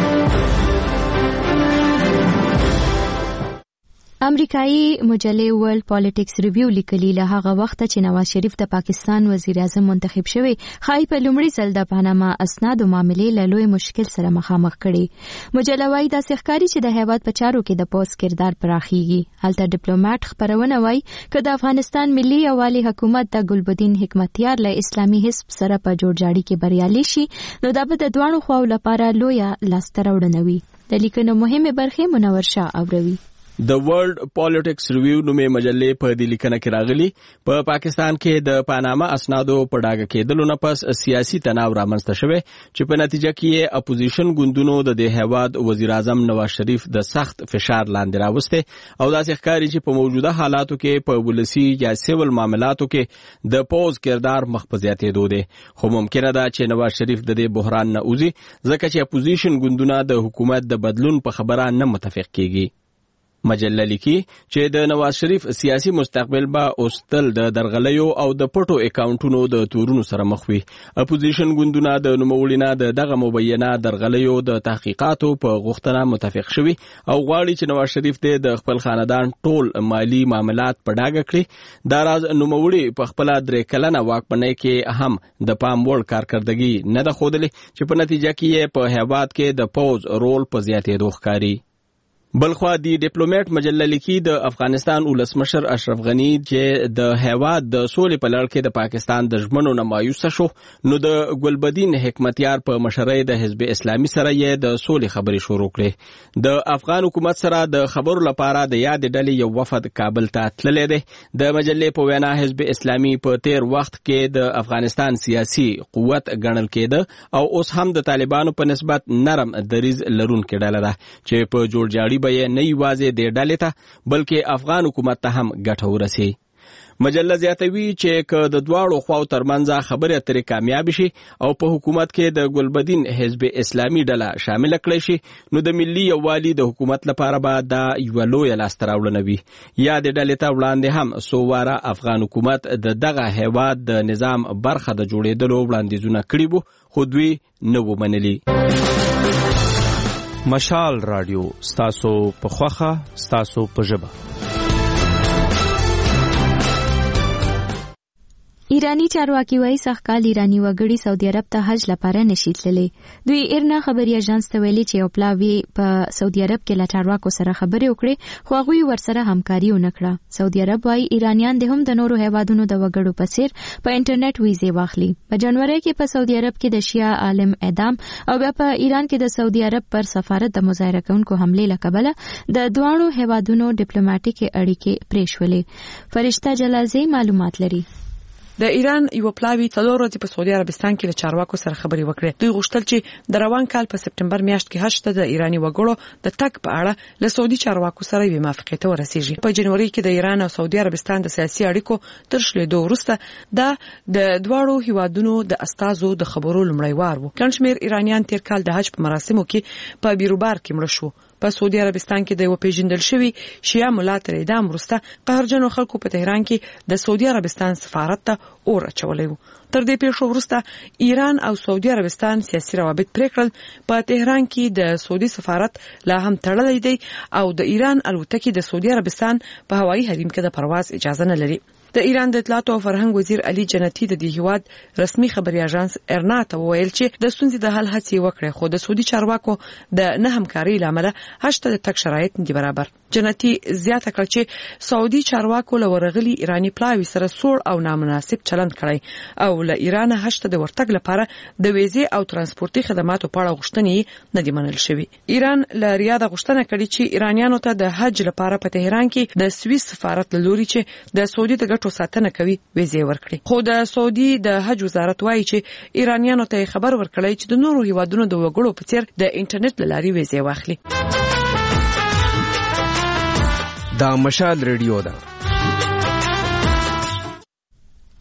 امریکایي مجلې ورلد پالیټکس ریویو لیکلي له هغه وخته چې نواز شریف د پاکستان وزیر اعظم منتخب شوی خای په لومړي ځل د پاناما اسنادو معاملې له لوی مشکل سره مخامخ کړي. مجله وايي دا ښکاري چې د هیواد په چارو کې د پوز کردار پراخیږي. هلته ډیپلوماټ خبرونه وايي چې د افغانستان ملي یوالي حکومت د ګلبدین حکمتیار له اسلامي حزب سره په جوړجاړي کې بریالي شي نو دا به د دوانو خواو لپاره لویه لاسته راوړنه وي. د لیکنو مهمه برخه منور شاه اوروي. د ورلد پالیټکس ریویو نومې مجلې په دې لیکنه کې راغلي په پاکستان کې د پاناما اسنادو په ډاګه کېدلو نه پس سیاسي تناو رامنځته شوی چې په نتیجه کې اپوزیشن ګوندونو د دې هیواد وزیر اعظم نواز شریف د سخت فشار لاندې راوسته او داسې ښکاري چې په موجوده حالاتو کې په ولسی یا سیول معاملاتو کې د پوز کردار مخ په زیاتېدو دی. خو ممکنه ده چې نواز شریف د دې بحران نه وځي ځکه چې اپوزیشن ګوندونه د حکومت د بدلون په خبره نه متفق کیږي. مجله لیکي چې د نواز شریف سیاسي مستقبل به اوستل د درغلیو او د پټو اکاونټونو د تورونو سره مخ وي. اپوزیشن ګوندونه د نوموړي نه د دغه مبینه درغلیو د تحقیقاتو په غوښتنه متفق شوي او غواړي چې نواز شریف د خپل خاندان ټول مالی معاملات په ډاګه کړي. دا راز نوموړي په خپل درې کلنه واکمنۍ کې هم د پام وړ کارکردګي نه ده ښودلې چې په نتیجه کې په هیواد کې د پوز رول په زیاتېدو ښکاري. بلخوا دی ډیپلوماټ مجله لیکي د افغانستان ولسمشر اشرف غنی چې د هیواد د سولې په لړ کې د پاکستان د ژمنو نه مایوس شو نو د ګلبدین حکمتیار په مشرۍ د حزب اسلامي سره یې د سولې خبرې شروع کړې. د افغان حکومت سره د خبرو لپاره د یاد ډلې یو وفد کابل ته تللی دی. د مجلې په وینا حزب اسلامي په تیر وخت کې د افغانستان سیاسي قوت ګڼل کېده او اوس هم د طالبانو په نسبت نرم دریځ لرونکې ډله ده چې په جوړجاړي به نه یوازې د ډلې ته بلکې افغان حکومت ته هم ګټه ورسي. مجله زیاتوي چې که د دواړو خواو ترمنځ خبرې اترې کامیاب شي او په حکومت کې د ګلبدین حزب اسلامي ډله شامل کړي شي نو د ملي یووالي د حکومت لپاره به دا یوه لویه لاسته راوړنه وي. یا د ډلې ته وړاندې هم څو واره افغان حکومت د دغه هیواد د نظام برخه د جوړېدلو وړاندیزونه کړي وو خو دوی نه وو منلي. مشال رادیو ستاسو په خوخه ستاسو په ژبه. ایرانی چارواکي وایي سږکال ایرانی وګړي سعودي عرب ته حج لپاره نشي تللی. دوی ایرنا خبري اژانس ته ویلي چې یو پلاوی په سعودي عرب کې له چارواکو سره خبرې وکړي خو هغوی ورسره همکاري ونه کړه. سعودي عرب وایي ایرانیان د هم د نورو هیوادونو د وګړو په څیر په انټرنیټ ویزې واخلي. په جنوري کې په سعودي عرب کې د شیعه عالم اعدام او بیا په ایران کې د سعودي عرب پر سفارت د مظاهره کوونکو حملې له کبله د دوه هیوادونو ډیپلوماټیک اړیکې پرې شولې. فرشته جلالزی معلومات لري. د ایران یو پلاوی څلور ورځې په سعودي عربستان کې له چارواکو سره خبرې وکړې. دوی غوښتل چې د روان کال په سپټمبر میاشت کې حج ته د ایرانی وګړو د تګ په اړه له سعودي چارواکو سره یو موافقه ته ورسیږي. په جنوري کې د ایران او سعودي عربستان د سیاسي اړیکو تر شلیدو وروسته دا د دواړو هیوادونو د استازو د خبرو لومړی وار و. ګڼ شمېر ایرانیان تیر کال د حج په مراسمو کې په بیروبار کې مړه شو. په سعودي عربستان کې د یو پیژندل شوی شیعه ملا تر اعدام وروسته قهرجنو خلکو په تهران کې د سعودي عربستان سفارت ته اور اچولی و. تر دې پیښو وروسته ایران او سعودي عربستان سیاسي روابط پرې کړل. په تهران کې د سعودي سفارت لا هم تړلی دی او د ایران الوتکې د سعودي عربستان په هوایي حریم کې د پرواز اجازه نه لري. د ایران د اطلاعات او فرهنګ وزیر علي جنتی د دې هیواد رسمي خبري اژانس ارنا ته وویل چې د ستونزې د حل هڅې وکړي خو د سعودي چارواکو د نه همکارۍ له امله حج ته د تګ شرایط نه دي برابر. جنتی زیاته کړه چې سعودي چارواکو له ورغلي ایرانی پلاوی سره سوړ او نامناسب چلند کړی او له ایران حج ته د ورتګ لپاره د ویزې او ترانسپورتي خدماتو په اړه غوښتنې نه دي منل شوې. ایران له ریاض غوښتنه کړې چې ایرانیانو ته د حج لپاره په تهران کې د سویس سفارت له لوري چې د سعودي د ګټو ساتنه کوي ویزې ورکړي. خو د سعودي د حج وزارت وایي چې ایرانیانو ته خبر ورکړی چې د نورو هیوادونو د وګړو په څیر د انټرنیټ له لارې ویزې واخلي. دا مشال ریډیو ده.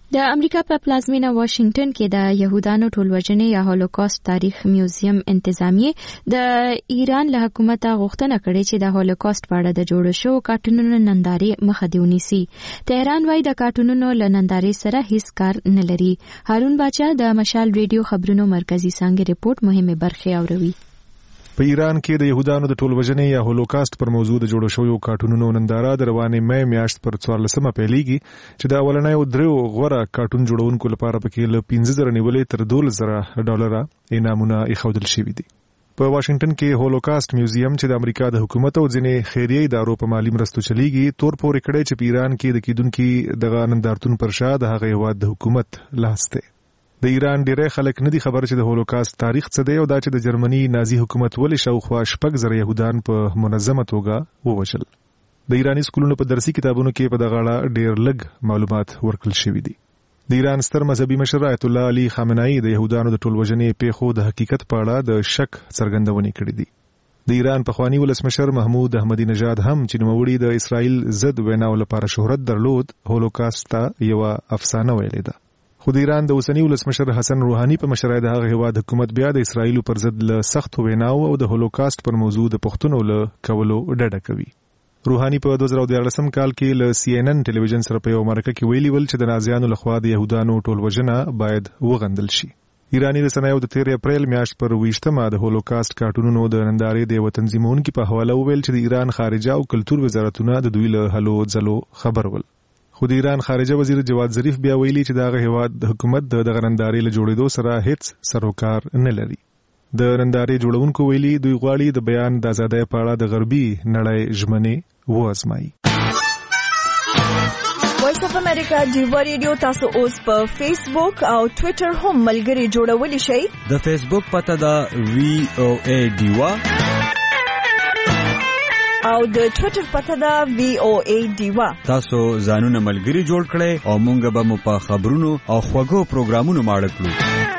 د امریکا په پلازمینه واشنگټن کې د يهودانو ټولوژنې یا هولوکاست تاریخ میوزیم انتظامیه د ایران له حکومت غوښتنه کړې چې د هولوکاست په اړه د جوړ شوو کارټونونو نندارې مخه دی ونیسي. تهران وايي د کارټونونو له نندارې سره هیڅ کار نه لري. هارون باچا د مشال ریډیو خبرونو مرکزی څنګه ریپورت مهمه برخه اوروي. په ایران کې د يهودانو د ټولوژنې یا هولوکاست پر موضوع د جوړ شویو کارټونونو ننداره د روانې مې میاشت پر څوارلسمه پیلېږي چې د اولنۍ درو غوره کارټون جوړونکو لپاره پکې له پنځه زره نیولې تر دولس زره ډالره انعامونه ایښودل شوي دي. په واشنگټن کې هولوکاست میوزیم چې د امریکا د حکومت او ځینې خیریه ادارو په مالی مرستو چلیږي تور پورې کړی چې په ایران کې د کیدونکو دغه نندارتون پر شا د هغه هیواد د حکومت لاس دی. د ایران ډیری خلک نه دي خبر چې د هولوکاست تاریخ څه دی او دا چې د جرمني نازي حکومت ولې شاوخوا شپږ زره يهودان په منظمه توګه ووژل. د ایرانی سکولونو په درسي کتابونو کې په دغه اړه ډیر لږ معلومات ورکړل شوي دي. د ایران ستر مذهبي مشر آیت الله علي خامنه‌ای د يهودانو د ټولوژنې پیښو د حقیقت په اړه د شک څرګندونه کړې دي. د ایران پخوانی ولسمشر محمود احمدی نژاد هم چې نوموړي د اسرائیل ضد ویناو لپاره شهرت درلود هولوکاست ته یو افسانه ویلې ده. خو د ایران د اوسنی ولسمشر حسن روحاني په مشرۍ د هغه هیواد حکومت بیا د اسرائیل پر ضد له سخت ویناو او د هولوکاست پر موضوع د پښتنو له کولو ډډه کوي. روحاني په دوه زره دیارلسم کال کې له سی ان ان ټلویزیون سره په یو مرکه کې ویلي ول چې د نازیانو لخوا د يهودانو ټولوژنه باید وغندل شي. ایرانی رسنیو د تیر اپریل میاشت پر ویشتمه د هولوکاست کارټونونو د نندارې د یو تنظیمونکو په حواله ویل چې د ایران خارجه او کلتور وزارتونه د دوی له هلو ځلو خبر ول. خو د ایران خارجه وزیر جواد ظریف بیا ویلي چې دغه هیواد د حکومت د دغه نندارې له جوړېدو سره هیڅ سروکار نه لري. د نندارې جوړونکو ویلي دوی غواړي د بیان د ازادۍ په اړه د غربي نړۍ ژمنې وازمایي. وایس اف امریکا ډیوا ریډیو تاسو اوس په فیسبوک او ټوئیټر هم ملګري جوړولی شئ. د فیسبوک پته دا وی او ای ډیوا او د ټوئیټر پته دا وی او ای ډیوا. تاسو ځانونه ملګري جوړ کړئ او مونږ به مو په خبرونو او خوږو پروګرامونو ماړه کړو.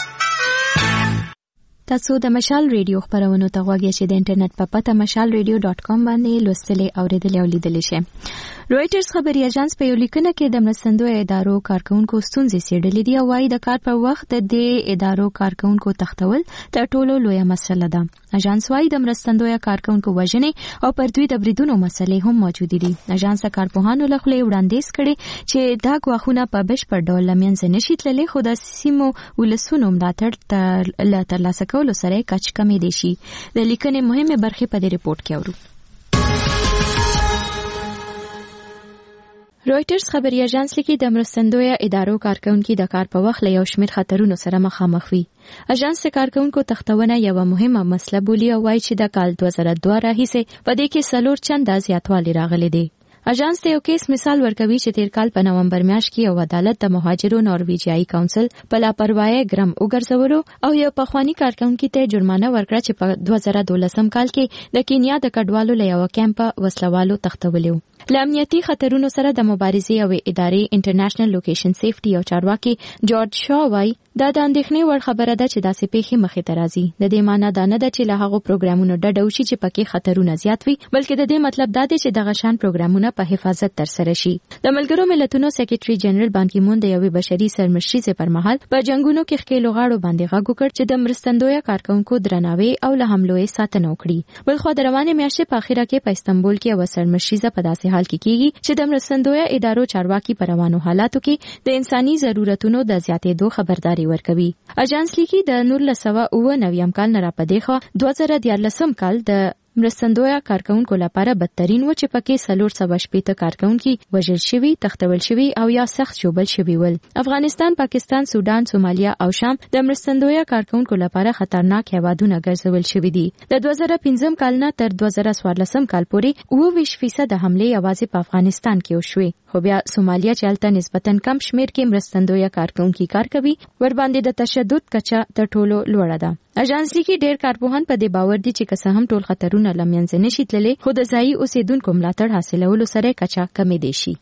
تاسو د مشال ریډیو خبرونو ته غواړئ چې د انټرنیټ په پته مشال ریډیو ډاټ کام باندې لوستلې اوریدلې او لیدلې شئ. رويټرز خبري اژانس په یو لیکنه کې د مرستندوی ادارو کارکونکو ستونزې څېړلې دي او وايي د کار په وخت د ادارو کارکونکو تختول تر ټولو لویه مسله ده. اژانس وايي د مرستندوی کارکونکو وژنې او پر دوی د بریدونو مسلې هم موجود دي. اژانس کارپوهانو له خلې وړاندیز کړي چې دا غواخونه په بشپړ ډول لمنځه نشي تللی خو د سیمو ولسونو ملاتړ تر ترلاسه کولو سره کچ کمې دي شي. د لیکنې مهمه برخه په دې ریپورت کې اورو. رويټرز خبري اژانس لیکي د مرستندوی ادارو کارکونکو د کار په وخت له یو شمېر خطرونو سره مخامخ وي. اژانس کارکونکو تختونه یو مهمه مسله بولي او وايي چې د کال دوه زره دوه راهیسې په دې کې څلور چنده زیاتوالی راغلی دی. اژانس د یو کیس مثال ورکوي چې تیر کال په نومبر میاشت کې یو عدالت د مهاجرو نارویجیایي کونسل په لاپروايي ګرم وګرځولو او یو پخوانی کارکونکو ته جرمانه ورکړه چې په دوه زره دولسم کال کې د کینیا د کډوالو له یو کیمپ وسلوالو تختولیو. له امنیتي خطرونو سره د مبارزې او ادارې انټرنیشنل لوکیشن سیفټي او چارواکي جورج شا وايي دا د اندېښنې وړ خبره ده چې داسې پیښې مخې ته راځي. د دې معنی دا نه ده چې له هغو پروګرامونو ډډه وشي چې پکې خطرونه زیات وي بلکې د دې مطلب دا دی چې دغه شان پروګرامونه په حفاظت ترسره شي. د ملګرو ملتونو سیکریټري جنرال بان کی مون د یوې بشري سرمشري پر مهال په جنگونو کې ښکېلو غاړو باندې غږ وکړ چې د مرستندوی کارکونکو درناوی او له حملو یې ساتنه وکړي. بلخو د روانې میاشتې په اخره کې په استنبول کې یو سرمشري په داسې حال کې کیږي چې د مرستندوی ادارو چارواکي په روانو حالاتو کې د انساني ضرورتونو د زیاتېدو خبرداري ورکوي. اژانس لیکي د نولس سوه اوه نوي کال نه راپدېخوا دوه زره دیارلسم کال د مرستندوی کارکونکو لپاره بدترین و چې پکې څلور سوه شپېته کارکونکي وژل شوي، تختول شوي او یا سخت ژوبل شوي ول. افغانستان، پاکستان، سودان، سومالیا او شام د مرستندوی کارکونکو لپاره خطرناک هیوادونه ګرځول شوي دي. د دوه زره پنځم کال نه تر دوه زره څوارلسم کال پورې اووه ویشت فیصد د حملې یوازې په افغانستان کې وشوې. خو بیا سومالیا چې هلته نسبتاً کم شمیر کې مرستندوی کارکونکي کار کوي ور باندې د تشدد کچه تر ټولو لوړه ده. اژانس لیکي ډېر کارپوهان په دې باور دي چې که څه هم ټول خطرونه له منځه نشي تللی خو د ځایي اوسیدونکو ملاتړ حاصلولو سره کچه کمې دی شي.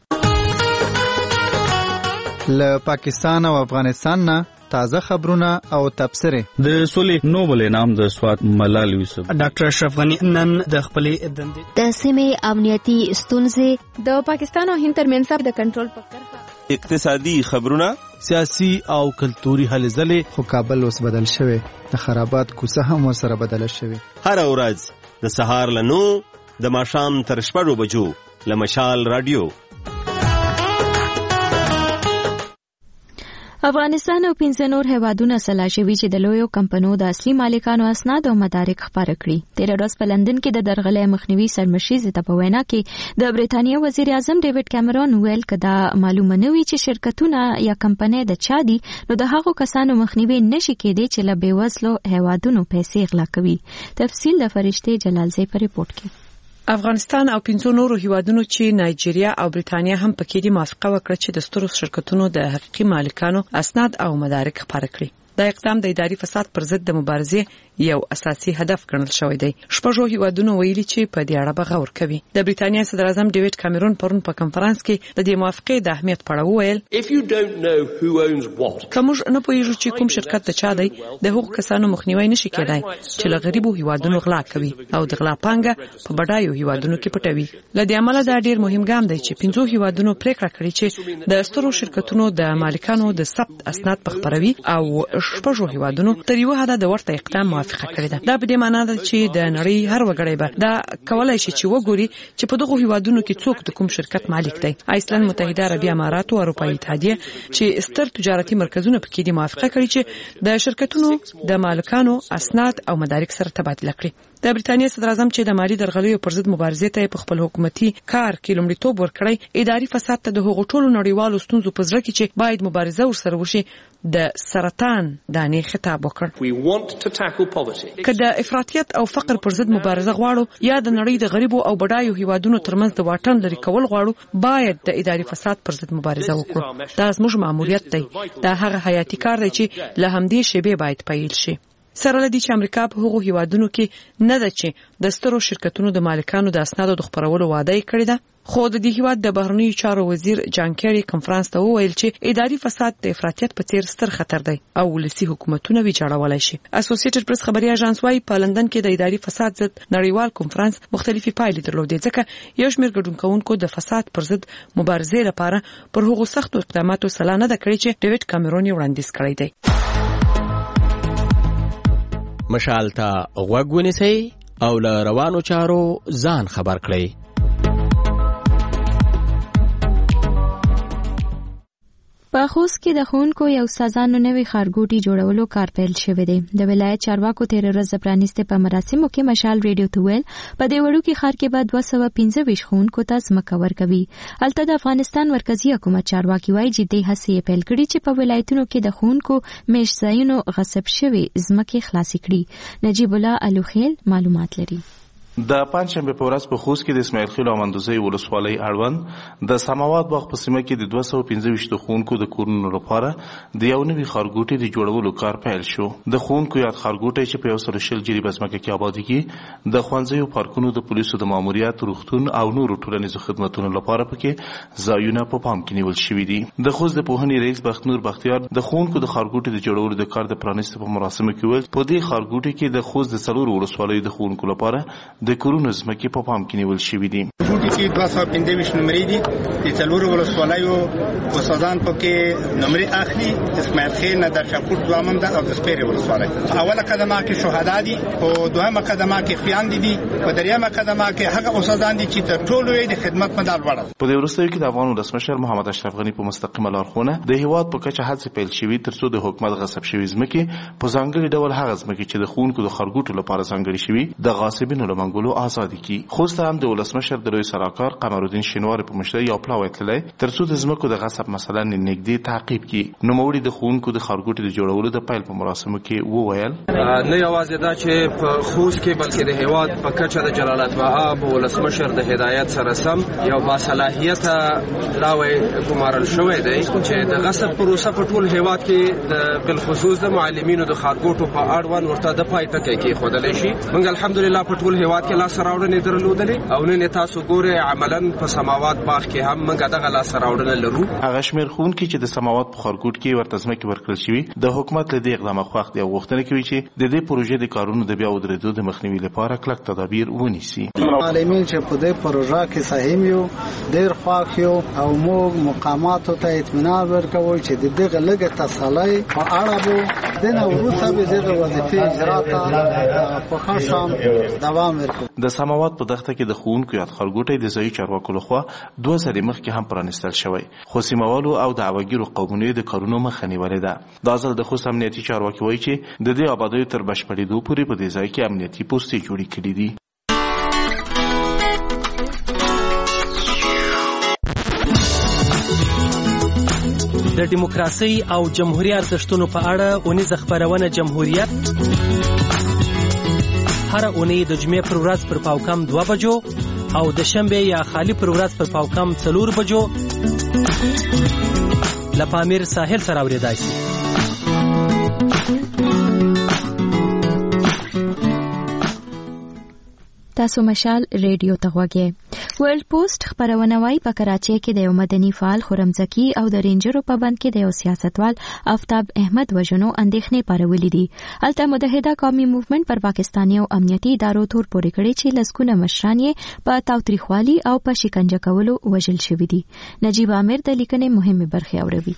له پاکستان او افغانستان نه تازه خبرونه او تبصره. د سولې نوبل انعام د سوات ملال یوسف ډاکټر اشرف غنی نن د خپلې دندې د سیمې امنیتي ستونزې د پاکستان او هند ترمنځ د کنټرول په کرښه اقتصادي خبرونه، سیاسي او کلتوري هلې ځلې. خو کابل اوس بدل شوی، د خرابات کوڅه هم ورسره بدله شوې. هر ورځ د سهار له نو د ماښام تر شپږو بجو له مشال رادیو. افغانستان او پنځه نور هیوادونه سلا شوي چې د لویو کمپنیو د اصلي مالکانو اسناد او مدارک خپاره کړي. تېره ورځ په لندن کې د درغلۍ مخنیوي سرمشیز ته په وینا کې د برېټانیا وزیر اعظم ډیوډ کیمرون ویل که دا معلومه نه وي چې شرکتونه یا کمپنۍ د چا دي، نو د هغو کسانو مخنیوي نشي کېدی چې له بېوزلو هیوادونو پیسې غلا کوي. تفصیل د فرشتې جلالزی په ریپورت کې. افغانستان او پنځو نورو هیوادونو چې نایجیریا او برېټانیا هم پکې دي موافقه وکړه چې د سترو شرکتونو د حقیقي مالکانو اسناد او مدارک خپاره کړي. دا اقدام د اداري فساد پر ضد د مبارزې یو اساسي هدف ګڼل شوی دی. شپږو هیوادونو ویلي چې په دې اړه به غور کوي. د برېټانیا صدر اعظم ډیوډ کیمرون پرون په کنفرانس کې د دې موافقې د اهمیت په اړه وویل، کوم نه پوهیږي چې کوم شرکت د چا دی، د هغو کسانو مخنیوي نشي کېدای چې له غریبو هیوادونو غلا کوي او د غلا پانګه په بډایو هیوادونو کې پټوي. له دې عمله دا ډیر مهم ګام دی چې پنځو هیوادونو پریکړه کړې چې د سترو شرکتونو د مالکانو د ثبت اسناد په خپروي او شپږو هیوادونو تر یو حده د ورته اقدام موافقه کړې ده. دا په دې معنی ده چې د نړۍ هر وګړی به دا کولای شي چې وګوري چې په دغه هیوادونو کې څوک د کوم شرکت مالک دی. ایسلند، متحده عربي امارات او اروپאי اتحادیه چې ستر تجارتي مرکزونه پکې دي موافقه کړې چې د شرکتونو د مالکانو اسناد او مدارک سره تبادله کړي. د برېټانیا صدر اعظم چې د مالی درغلیو پر ضد مبارزې ته په خپل حکومتي کار کې لومړیتوب ورکړی، اداري فساد ته د هغو ټولو نړیوالو ستونزو په زړه کې چې باید مبارزه ورسره وشي د سرطان دانې خطاب وکړ. که د افراطیت او فقر پر ضد مبارزه غواړو یا د نړۍ د غریبو او بډایو هیوادونو ترمنځ د واټن لري کول غواړو، باید د اداري فساد پر ضد مبارزه وکړو. دا زموږ ماموریت دی. دا هغه حیاتي کار دی چې له همدې شیبې باید پیل شي. سره لدی چې امریکا په هغو هیوادونو کې نه ده چې د سترو شرکتونو د مالکانو د اسنادو د خپرولو وعده یې کړې ده، خو د دې هیواد د بهرنیو چارو وزیر جان کیری کنفرانس ته وویل چې اداري فساد د افراطیت په څیر ستر خطر دی او ولسي حکومتونه ویجاړولای شي. اسوسییټډ پریس خبري اژانس وايي په لندن کې د اداري فساد ضد نړیوال کنفرانس مختلفي پایلې درلودې، ځکه یو شمېر ګډونکونکو د فساد پر ضد مبارزې لپاره پر هغو سختو اقداماتو سلا نه ده کړې چې ډیوډ کیمرون یې وړاندیز کړی دی. مشال ته غوږ ونیسئ او له روانو چارو ځان خبر کړئ. په خوست کې د ښوونکو یو استادانو نوي ښارګوټي جوړولو کار پیل شوی دی. د ولایت چارواکو تېره ورځ د پرانیستې په مراسمو کې مشال ریډیو ته ویل په دې وړوکي ښار کې به دوه سوه پنځه ویشت ښوونکو ته ځمکه ورکوي. هلته د افغانستان مرکزي حکومت چارواکي وایي چې دې هڅې یې پیل کړي چې په ولایتونو کې د ښوونکو میشت ځایونو غصب شوي ځمکې خلاصې کړي. نجیب الله الوخیل معلومات لري. د پنځشنبه په ورځ په خوست کې د اسماعیل خیل او مندوزي ولسوالۍ اړوند د سماوات باغ په سیمه کې د دوه سوه پنځه ویشت ښوونکو د کورونو لپاره د یو نوي ښارګوټي د جوړولو کار پیل شو. د ښوونکو یاد ښارګوټی چې په یو سل شل جریبه ځمکه کې ابادېږي د ښوونځیو، پارکونو، د پولیسو د ماموریت، روغتون او نورو ټولنیزو خدمتونو لپاره پکې ځایونه په پام کې نیول شوي دي. د خوست د پوهنې رئیس بختنور بختیار د ښوونکو د ښارګوټي د جوړولو د کار د پرانیستو په مراسمو کې ویل په دې ښارګوټي کې د خوست د څلورو ولسوالیو د ښوونکو لپاره د کورونو ځمکې په پام کې نیول شوي دي. ګوټي کې دوه سوه پنځه ویشت نمرې دي. د څلورو ولسوالیو استادان پکې نمرې اخلي. اسماعیل خیل، نادر شاپور دوامم ده او د سپیرې ولسوالۍ. اوله قدمه کې شهدا دي او دویمه قدمه کې خویندې دي. په دریمه قدمه کې هغه استادان دي چې تر ټولو یې د خدمت مډال وړل. په دې وروستیو کې د افغان ولسمشر محمد اشرف غني په مستقیمه لارښوونه د هیواد په کچه هڅې پیل شوي ترڅو د حکومت غصب شوي ځمکې په ځانګړي ډول هغه ځمکې چې د ښوونکو د ښارګوټو لپاره ځانګړي شوي د غاصبینو له منګولو آزادي کی. خوست هم د ولسمشر د لوی سراکار قمرالدین شینواري په مشرۍ یو پلاوی تللی ترڅو د ځمکو د غصب مسله نږدې تعقیب کړي. نوموړي د ښوونکو د ښارګوټي د جوړولو د پیل په مراسمو کې وویل نه یوازې دا چې په خوست کې بلکې د هیواد په کچه د جلال الطمع ولسمشر د هدایت سره سم یو باصلاحیته پلاوی ګمارل شوی دی چې د غصب پروسه په ټول هیواد کې د بالخصوص د معلمینو د ښارګوټو په اړوند ورته د پای ټکی کېښودلی شي. موږ الحمدلله په ټول هیواد کې لاس راوړنې درلودلې او نن تاسو ګوره عملاً په سماوات باغ کې هم موږ دغه لاس راوړنه لرو. هغه شمیر خون کې چې د سماوات په خارګوټ کې ورته ځمکې ورکړل شوی د حکومت له دې اقدامه خوښ دی او غوښتنه کوي چې د دې پروژې د کارونو د بیا ودرېدو د مخنیوي لپاره کلک تدابیر ونیسي. عالمین چې په دې پروژه کې ساهم یو ډېر خوښ یو او موږ مقاماتو ته اطمینان ورکوو چې د دغه لږه تسلۍ په اړه به د نو وروسته به دغه وظیفې اجرا ته په ښه شان دوام ورکوي. د سماوات په دښته کې د ښوونکو یاد خارګوټی د ځایي چارواکو لخوا دوه ځلې مخکې هم پرانیستل شوی خو سیمهوالو او د هواګیرو قومونو د کارونو مخه نیولې ده. دا ځل د خوست امنیتي چارواکي وایي چې د دې آبادیو تر بشپړېدو پورې په دې ځای کې امنیتي پوستې جوړې کړي دي. د دیموکراسي او جمهوریت ارزښتونو په اړه اونیزه خبرونه جمهوریت هر اونۍ د جمعې پر ورځ پر پاوکم دوه بجو او د شنبه یا خالی پر ورځ پر پاوکم څلور بجو لپامیر ساحل سره اوریدای شي. تاسو مشال ریډیو ته غوږی. ورلد پوسټ خبرونه وايي په کراچۍ کې د یو مدني فعال خرم زکی او د رینجرو په بند کې د یو سیاستوال آفتاب احمد وژنو اندېښنې پارولې دي. هلته متحده قومي موومنټ پر پاکستاني او امنیتي ادارو تور پورې کړي چې لسګونه مشران یې په تاوتریخوالي او په شکنجه کولو وژل شوي دي. نجیب عامر د لیکنې مهمه برخه اوروي.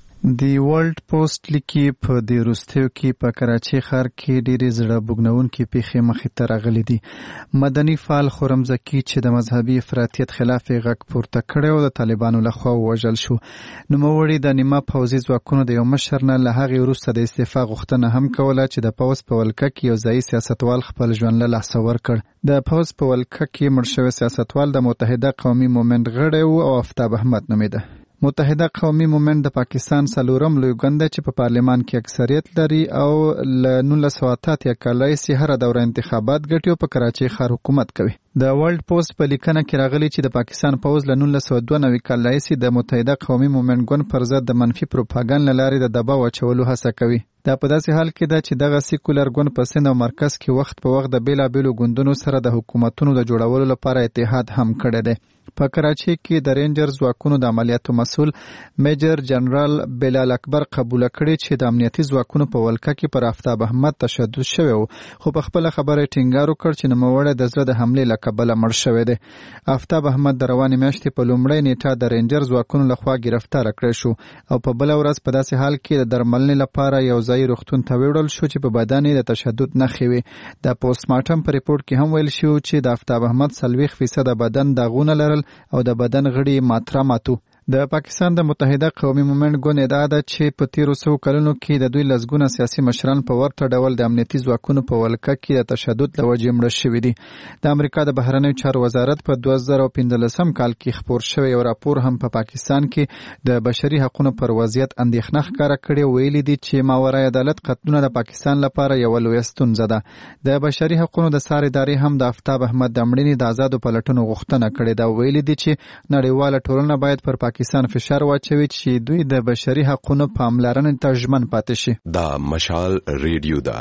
دی ورلد پوسټ لیکي په دې وروستیو کې په کراچۍ ښار کې ډېرې زړه بوږنونکې پیښې مخې ته راغلي دي. مدني فعال خرم زکی چې د مذهبي افراطیت خلاف یې غږ پورته کړی او د طالبانو لخوا ووژل شو. نوموړي د نیمه پوځي ځواکونو د یو مشر نه له هغې وروسته د استعفا غوښتنه هم کوله چې د پوځ په ولکه کې یو ځایي سیاستوال خپل ژوند له لاسه ورکړ. د پوځ په ولکه کې مړ شوی سیاستوال د متحده قومي موومنټ غړی و او آفتاب احمد نومیده. متحده قومي موومنټ د پاکستان څلورم لوی ګوند چې په پارلمان کې اکثریت لري او له نولس سوه اته اتیا کال راهیسې هره دوره انتخابات ګټي او په کراچۍ ښار حکومت کوي. د ورلد پوسټ په لیکنه کې راغلي چې د پاکستان پوځ له نولس سوه دوه نوي کال راهیسې د متحده قومي موومنټ ګوند پر ضد د منفي پروپاګاندا له لارې د دباو اچولو هڅه کوي. دا په داسې حال کې ده چې دغه سیکولر ګوند په سند او مرکز کې وخت په وخت د بیلابیلو ګوندونو سره د حکومتونو د جوړولو لپاره اتحاد هم کړی دی. په کراچۍ کې د رینجر ځواکونو د عملیاتو مسؤل میجر جنرال بلال اکبر قبول کړی چې د امنیتي ځواکونو په ولکه کې پر آفتاب احمد تشدد شوی و خو په خپل خبره ټینګار وکړ چې نوموړی د زړه د حملې له کبله مړ شوی دی. آفتاب احمد د روانې میاشتې په لومړۍ نیټه د رینجر ځواکونو لخوا ګرفتار کړی شو او په بله ورځ په داسې حال کې د درملنې لپاره یو ځایي روغتون ته ویوړل شو چې په بدن یې د تشدد نښې وې. د پوسټ مارټم په ریپورت کې هم ویل شو چې د آفتاب احمد څلوېښت فیصده بدن داغونه لرل او د بدن غړي ماتره ماتو. د پاکستان د متحده قومي موومنټ ګوند ادعا ده چې په تیرو څو کلونو کې د دوی لسګونه سیاسي مشران په ورته ډول د امنیتي ځواکونو په ولکه کې د تشدد له وجې مړه شوي دي. د امریکا د بهرنیو چارو وزارت په دوه زره پنځلسم کال کې خپور شوی یو راپور هم په پا پاکستان کې د بشري حقوقو پر وضعیت اندېښنه ښکاره کړې. ویلي دي چې ماورای عدالت قتلونه د پاکستان لپاره یوه لویه ستونزه ده. د بشري حقوقو د څار ادارې هم د آفتاب احمد د مړینې د آزادو پلټنو غوښتنه کړې ده. ویلي دي چې نړیواله ټولنه باید پر پاکستان فشار واچوي چې دوی د بشري حقوقو پاملرنې ته ژمن پاتې شي. دا مشال ریډیو ده.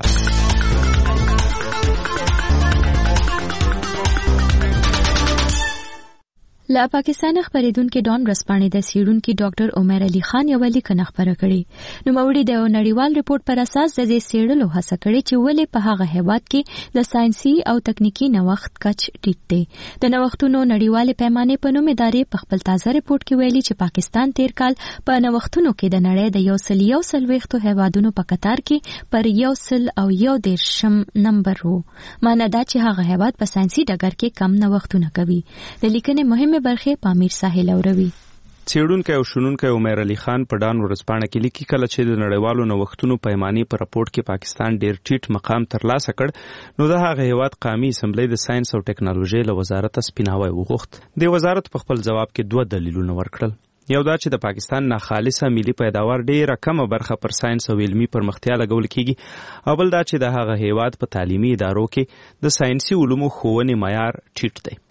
له پاکستان خبرېدونکو ډان رسپانې د سیړونکو ډاکټر عمر علي خان یو لیکنه خبره کړې. نوموړي د نړیوال ریپورت پر اساس د دې سیړلو هڅه کړې چې ولې په هغه هیواد کې د ساينسي او تکنیکی نوښت کچ ټیټ دی. د نوښتونو نړیوال پیمانې په نوم ادارې په خپل تازه ریپورت کې ویلي چې پاکستان تیر کال په نوښتونو کې د نړۍ د یو سل یو څلوېښتو هیوادونو په قطار کې پر یو سل او یو دېرشم نمبر وو. معنی دا چې هغه هیواد په ساينسي ډګر کې کم نوښتونه کوي. د لیکنې مهمه برخه پامیر ساحل اوروي. څېړونکی او شنونکی عمر علي خان په ډان ورځپاڼه کې لیکي کله چې د نړیوالو نوښتونو پیمانې په راپورټ کې پاکستان ډېر ټیټ مقام ترلاسه کړ نو د هغه هیواد قومي اسمبلی د ساينس او ټیکنالوژي له وزارت سپیناوی وغوښت. د وزارت په خپل جواب کې دوه دلیلونه ورکړل. یو دا چې د پاکستان ناخالصه ملي پیداوار ډېره کمه برخه پر ساينس او علمي پرمختیا لګول کیږي او بل دا چې د هغه هیواد په تعلیمي ادارو کې د ساينسي علومو ښوونې معیار ټیټ دی.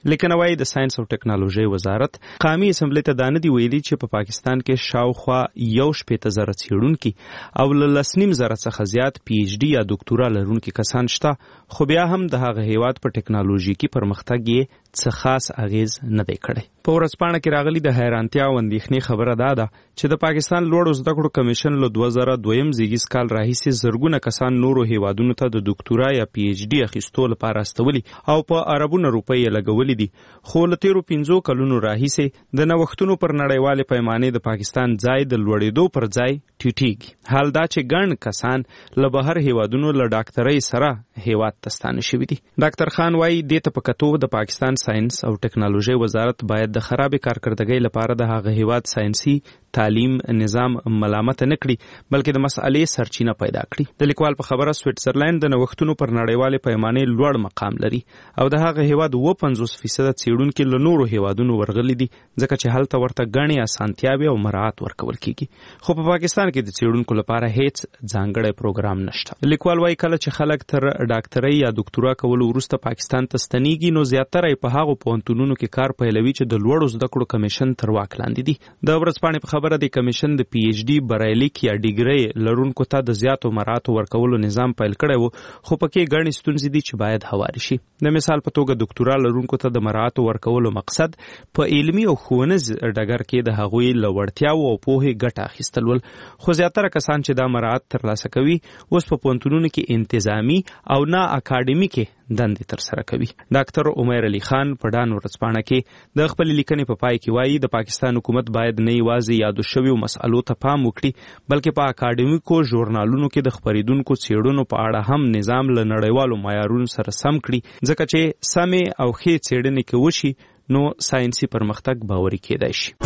لیکنه وايي د ساينس او ټکنالوژي وزارت قومي اسمبلی ته دا نه دی ویلي چې په پا پاکستان کې شاوخوا یو شپېته زره څېړونکي او له لسنیم زره څخه زیات پی ایچ ډي یا ډاکټورا لرونکي کسان شته، خو بیا هم د هغه هیواد په ټکنالوژیکي پرمختګ یې څه خاص اغیز نه دی کړی. په ورځپاڼه کې راغلي د حیرانتیا او اندېښنې خبره دا ده چې د پاکستان لوړو زده کړو کمیشن له دوه زره دویم زیږیز کال راهیسې زرګونه کسان نورو هیوادونو ته د ډاکټورا یا پی ایچ ډي اخیستو لپاره استولي او په اربونه روپۍ یې لګولي دي، خو له تیرو پنځو کلونو راهیسې د نوښتونو پر نړیوالې پیمانې د پاکستان ځای د لوړېدو پر ځای ټیټیږي. حال دا چې ګڼ کسان له بهر هیوادونو له ډاکټرۍ سره هیواد ته ستانه شوي دي. ډاکټر خان وایي دې ته په کتو د پاکستان ساينس او ټکنالوژي وزارت باید د خرابې کارکردګۍ لپاره د هغه هیواد ساينسي تعلیم نظام ملامت نه کړي، بلکې د مسئلې سرچینه پیدا کړي. د لیکوال په خبره سویټزرلند د نوښتونو پر نړیوالې پیمانې لوړ مقام لري او د هغه هیواد اووه پنځوس فیصده څېړونکي له نورو هیوادونو ورغلي دي، ځکه چې هلته ورته ګڼې اسانتیاوې او مراعات ورکول کیږي. خو په پاکستان کې د څېړونکو لپاره هیڅ ځانګړی پروګرام نشته. لیکوال وایي کله چې خلک تر ډاکټرۍ یا ډاکټورا کولو وروسته پاکستان ته ستنیږي نو زیاتره یې په هغو پوهنتونونو کې کار پیلوي چې د لوړو زده کړو کمیشن تر واک لاندې دي. د ورځپاڼې په خبره د کمیشن د پی ایچ ډي برایلیک یا ډیګرۍ لرونکو ته د زیاتو مراعاتو ورکولو نظام پیل کړی و، خو پکې ګڼې ستونزې دي چې باید هوارې شي. د مثال په توګه ډاکټورا لرونکو ته د مراعاتو ورکولو مقصد په علمي او ښوونیز ډګر کې د هغوی له وړتیاو او پوهې ګټه اخیستل ول، خو زیاتره کسان چې دا مراعات ترلاسه کوي اوس په پوهنتونونو کې انتظامی او نه اکاډمیکي دندې ترسره کوي. ډاکټر عمر علي خان په ډان ورځپاڼه کې د خپل لیکنې په پای کې وایي د پاکستان حکومت باید نه یوازې یادو شویو مسألو ته پام وکړي، بلکې په اکاډمیکو ژورنالونو کې د خپریدونکو څېړنو په اړه هم نظام له نړیوالو معیارونو سره سم کړي، ځکه چې سمې او ښې څېړنې کې وشي نو ساينسي پرمختګ باوري کېدای شي.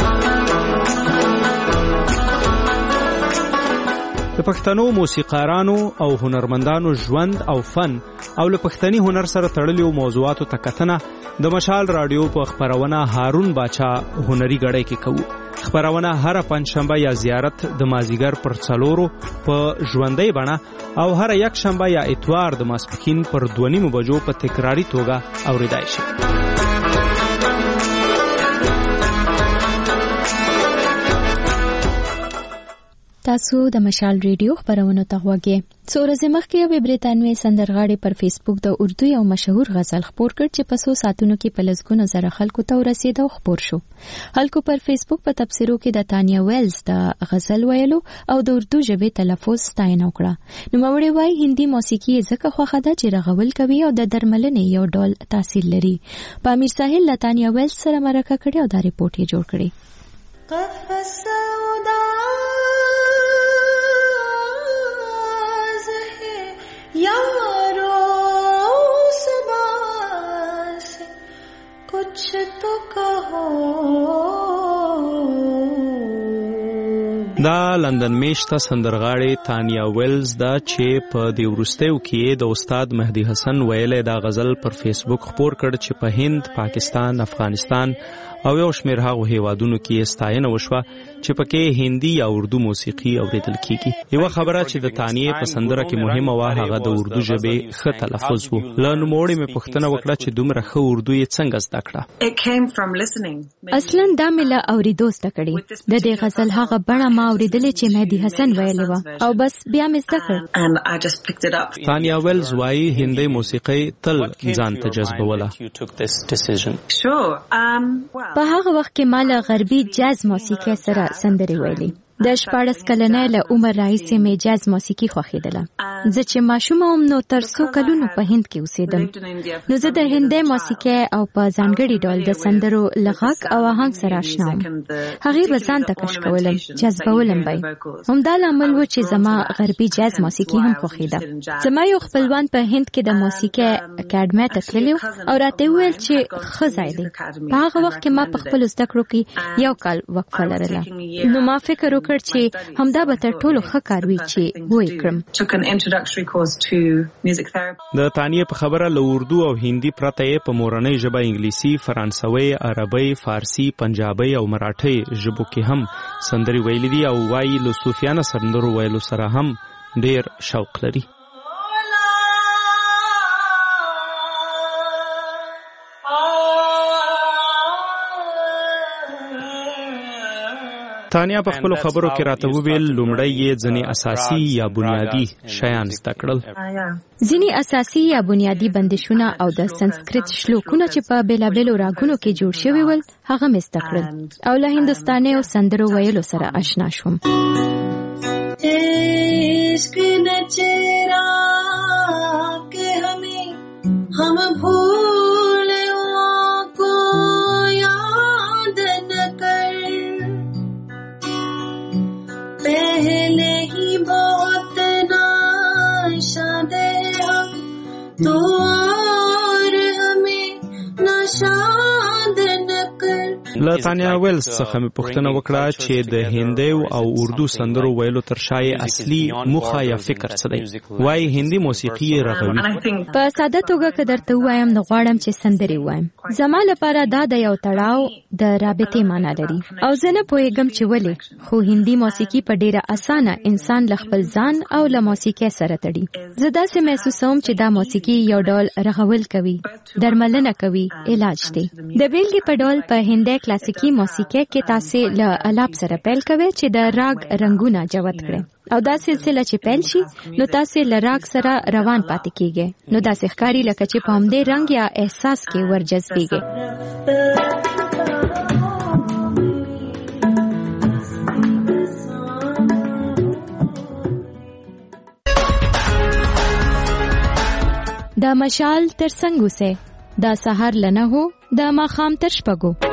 د پښتنو موسیقارانو او هنرمندانو ژوند او فن او له پښتني هنر سره تړلو موضوعاتو ته کتنه د مشال رادیو په خبرونه هارون باچا هنري غړی کې کوو. خبرونه هر پنځشنبه یا زیارت د مازیګر پر څلورو په ژوندۍ بڼه او هر یک شنبه یا اتوار د ماسپښین پر دوه نیمو بجو په تکراری توګه اوریدای شي. تاسو د مشال ریډیو خبرونه ته غوږی. څو ورځې مخکې یو بریتانوي سندرغاړي پر فیسبوک د اردو یو مشهور غزل خپور کړ چې په څو ساعتونو کې په لسګونو زره خلکو ته ورسېد او خپور شو. خلکو پر فیسبوک په تبصرو کې د تانیا ویلز د غزل ویلو او د اردو ژبې تلفظ ستاینه وکړه. نوموړی وایي هندي موسیقي ځکه خوښه ده چې رغول کوي او د درملنې یو ډول تاثیر لري. په امیر ساحل له تانیا ویلز سره مرکه کړې او دا ریپورت یې جوړ کړی. यारो सुबह से कुछ तो कहो. دا لندن میشته سندرغاړي تانیا ویلز دا چې په دې وروستیو کې د استاد مهدی حسن ویلې دا غزل پر فیسبوک خپور کړ چې په هند، پاکستان، افغانستان او یو شمېر هغو هیوادونو کې ستاینه وشوه چې پکې هندي یا اردو موسیقي اوریدل کیږي. یو خبره چې د تانیې په سندره کې مهمه وه هغه د اردو ژبې ښه تلفظ و. له نوموړي مې پوښتنه وکړه چې دومره ښه اردو یې څنګه زده کړه. اصلا دا مې له اورېدو زده کړې. د دې غزل هغه بڼه ما اورېدلې چې مهدي حسن ویلې وه او بس بیا مې زده کړه. تانیا ویلز وایي هندي موسیقي تل ځان ته جذبوله. په هغه وخت کې ما له غربي جاز موسیقي سره سندرې ویلې. د شپاړس کلنۍ له عمر راهیسې مې جاز موسیقي خوښېدله. زه چې ماشومه وم نو تر څو کلونو په هند کې اوسېدم، نو زه د هندي موسیقي او په ځانګړي ډول د سندرو له غږ او آهنګ سره اشنا وم. هغې به ځان ته کش کولم، جذبولم به یې. همدا لامل و چې زما غربي جاز موسیقي هم خوښېده. زما یو خپلوان په هند کې د موسیقي اکاډمۍ ته تللی او راته وویل چې ښه ځای دی. په هغه وخت کې ما په خپلو زده کړو کې یو کال وقفه لرله، نو ما فکر وکړ چې همدا به تر ټولو ښه کار وي چې ویې کړم. د تانیې په خبره له اردو او هندي پرته یې په مورنۍ ژبه انګلیسي، فرانسوي، عربي، فارسي، پنجابي او مراټۍ ژبو کې هم سندرې ویلې دي او وایي له صوفیانه سندرو ویلو سره هم ډېر شوق لري. Oh تانیا په خپل خبرو کې راته وویل لومړی یې ځینې اساسي یا بنیادی شیان زده کړل. ځینې اساسي یا بنیادی بندشونه او د سنسکرت شلوکونه چې په بیلابیلو راګونو کې جوړ شوي ول هغه مې زده کړل او له هندستاني او سندرو ویلو سره آشنا شوم. इश्क न चेरा के हमें हम भूलों को याद न कर पहले ही बहुत नाशा दे हम तो और हमें नशाद न कर. له تانیا ویلز څخه مې پوښتنه وکړه چې د هندي او اردو سندرو ویلو تر شا اصلي موخه یا فکر څه دی. وايي هندي موسیقي رغوي. په ساده توګه که درته وایم نو غواړم چې سندرې وایم. زما لپاره دا د یو تړاو د رابطې معنی لري او زه نه پوهیږم چې ولې، خو هندي موسیقي په ډیره اسانه انسان له خپل ځان او له موسیقۍ سره تړي. زه داسې محسوسوم چې دا موسیقي یو ډول رغول کوي، درملنه کوي، علاج دی. د بیلګې په ډول په هندي کلاسیکي موسیقۍ کې تاسو له الاپ سره پیل کوئ چې د راګ رنگونه جوت کړي او دا سلسله چې پیل شي نو تاسو له راګ سره روان پاتې کیږئ. نو دا ښکاری لکه چې په همدې رنگ یا احساس کې ورجذبېږئ. دا مشال تر څنګه سه دا سحر لنه هو دا ماخام تر شپږو.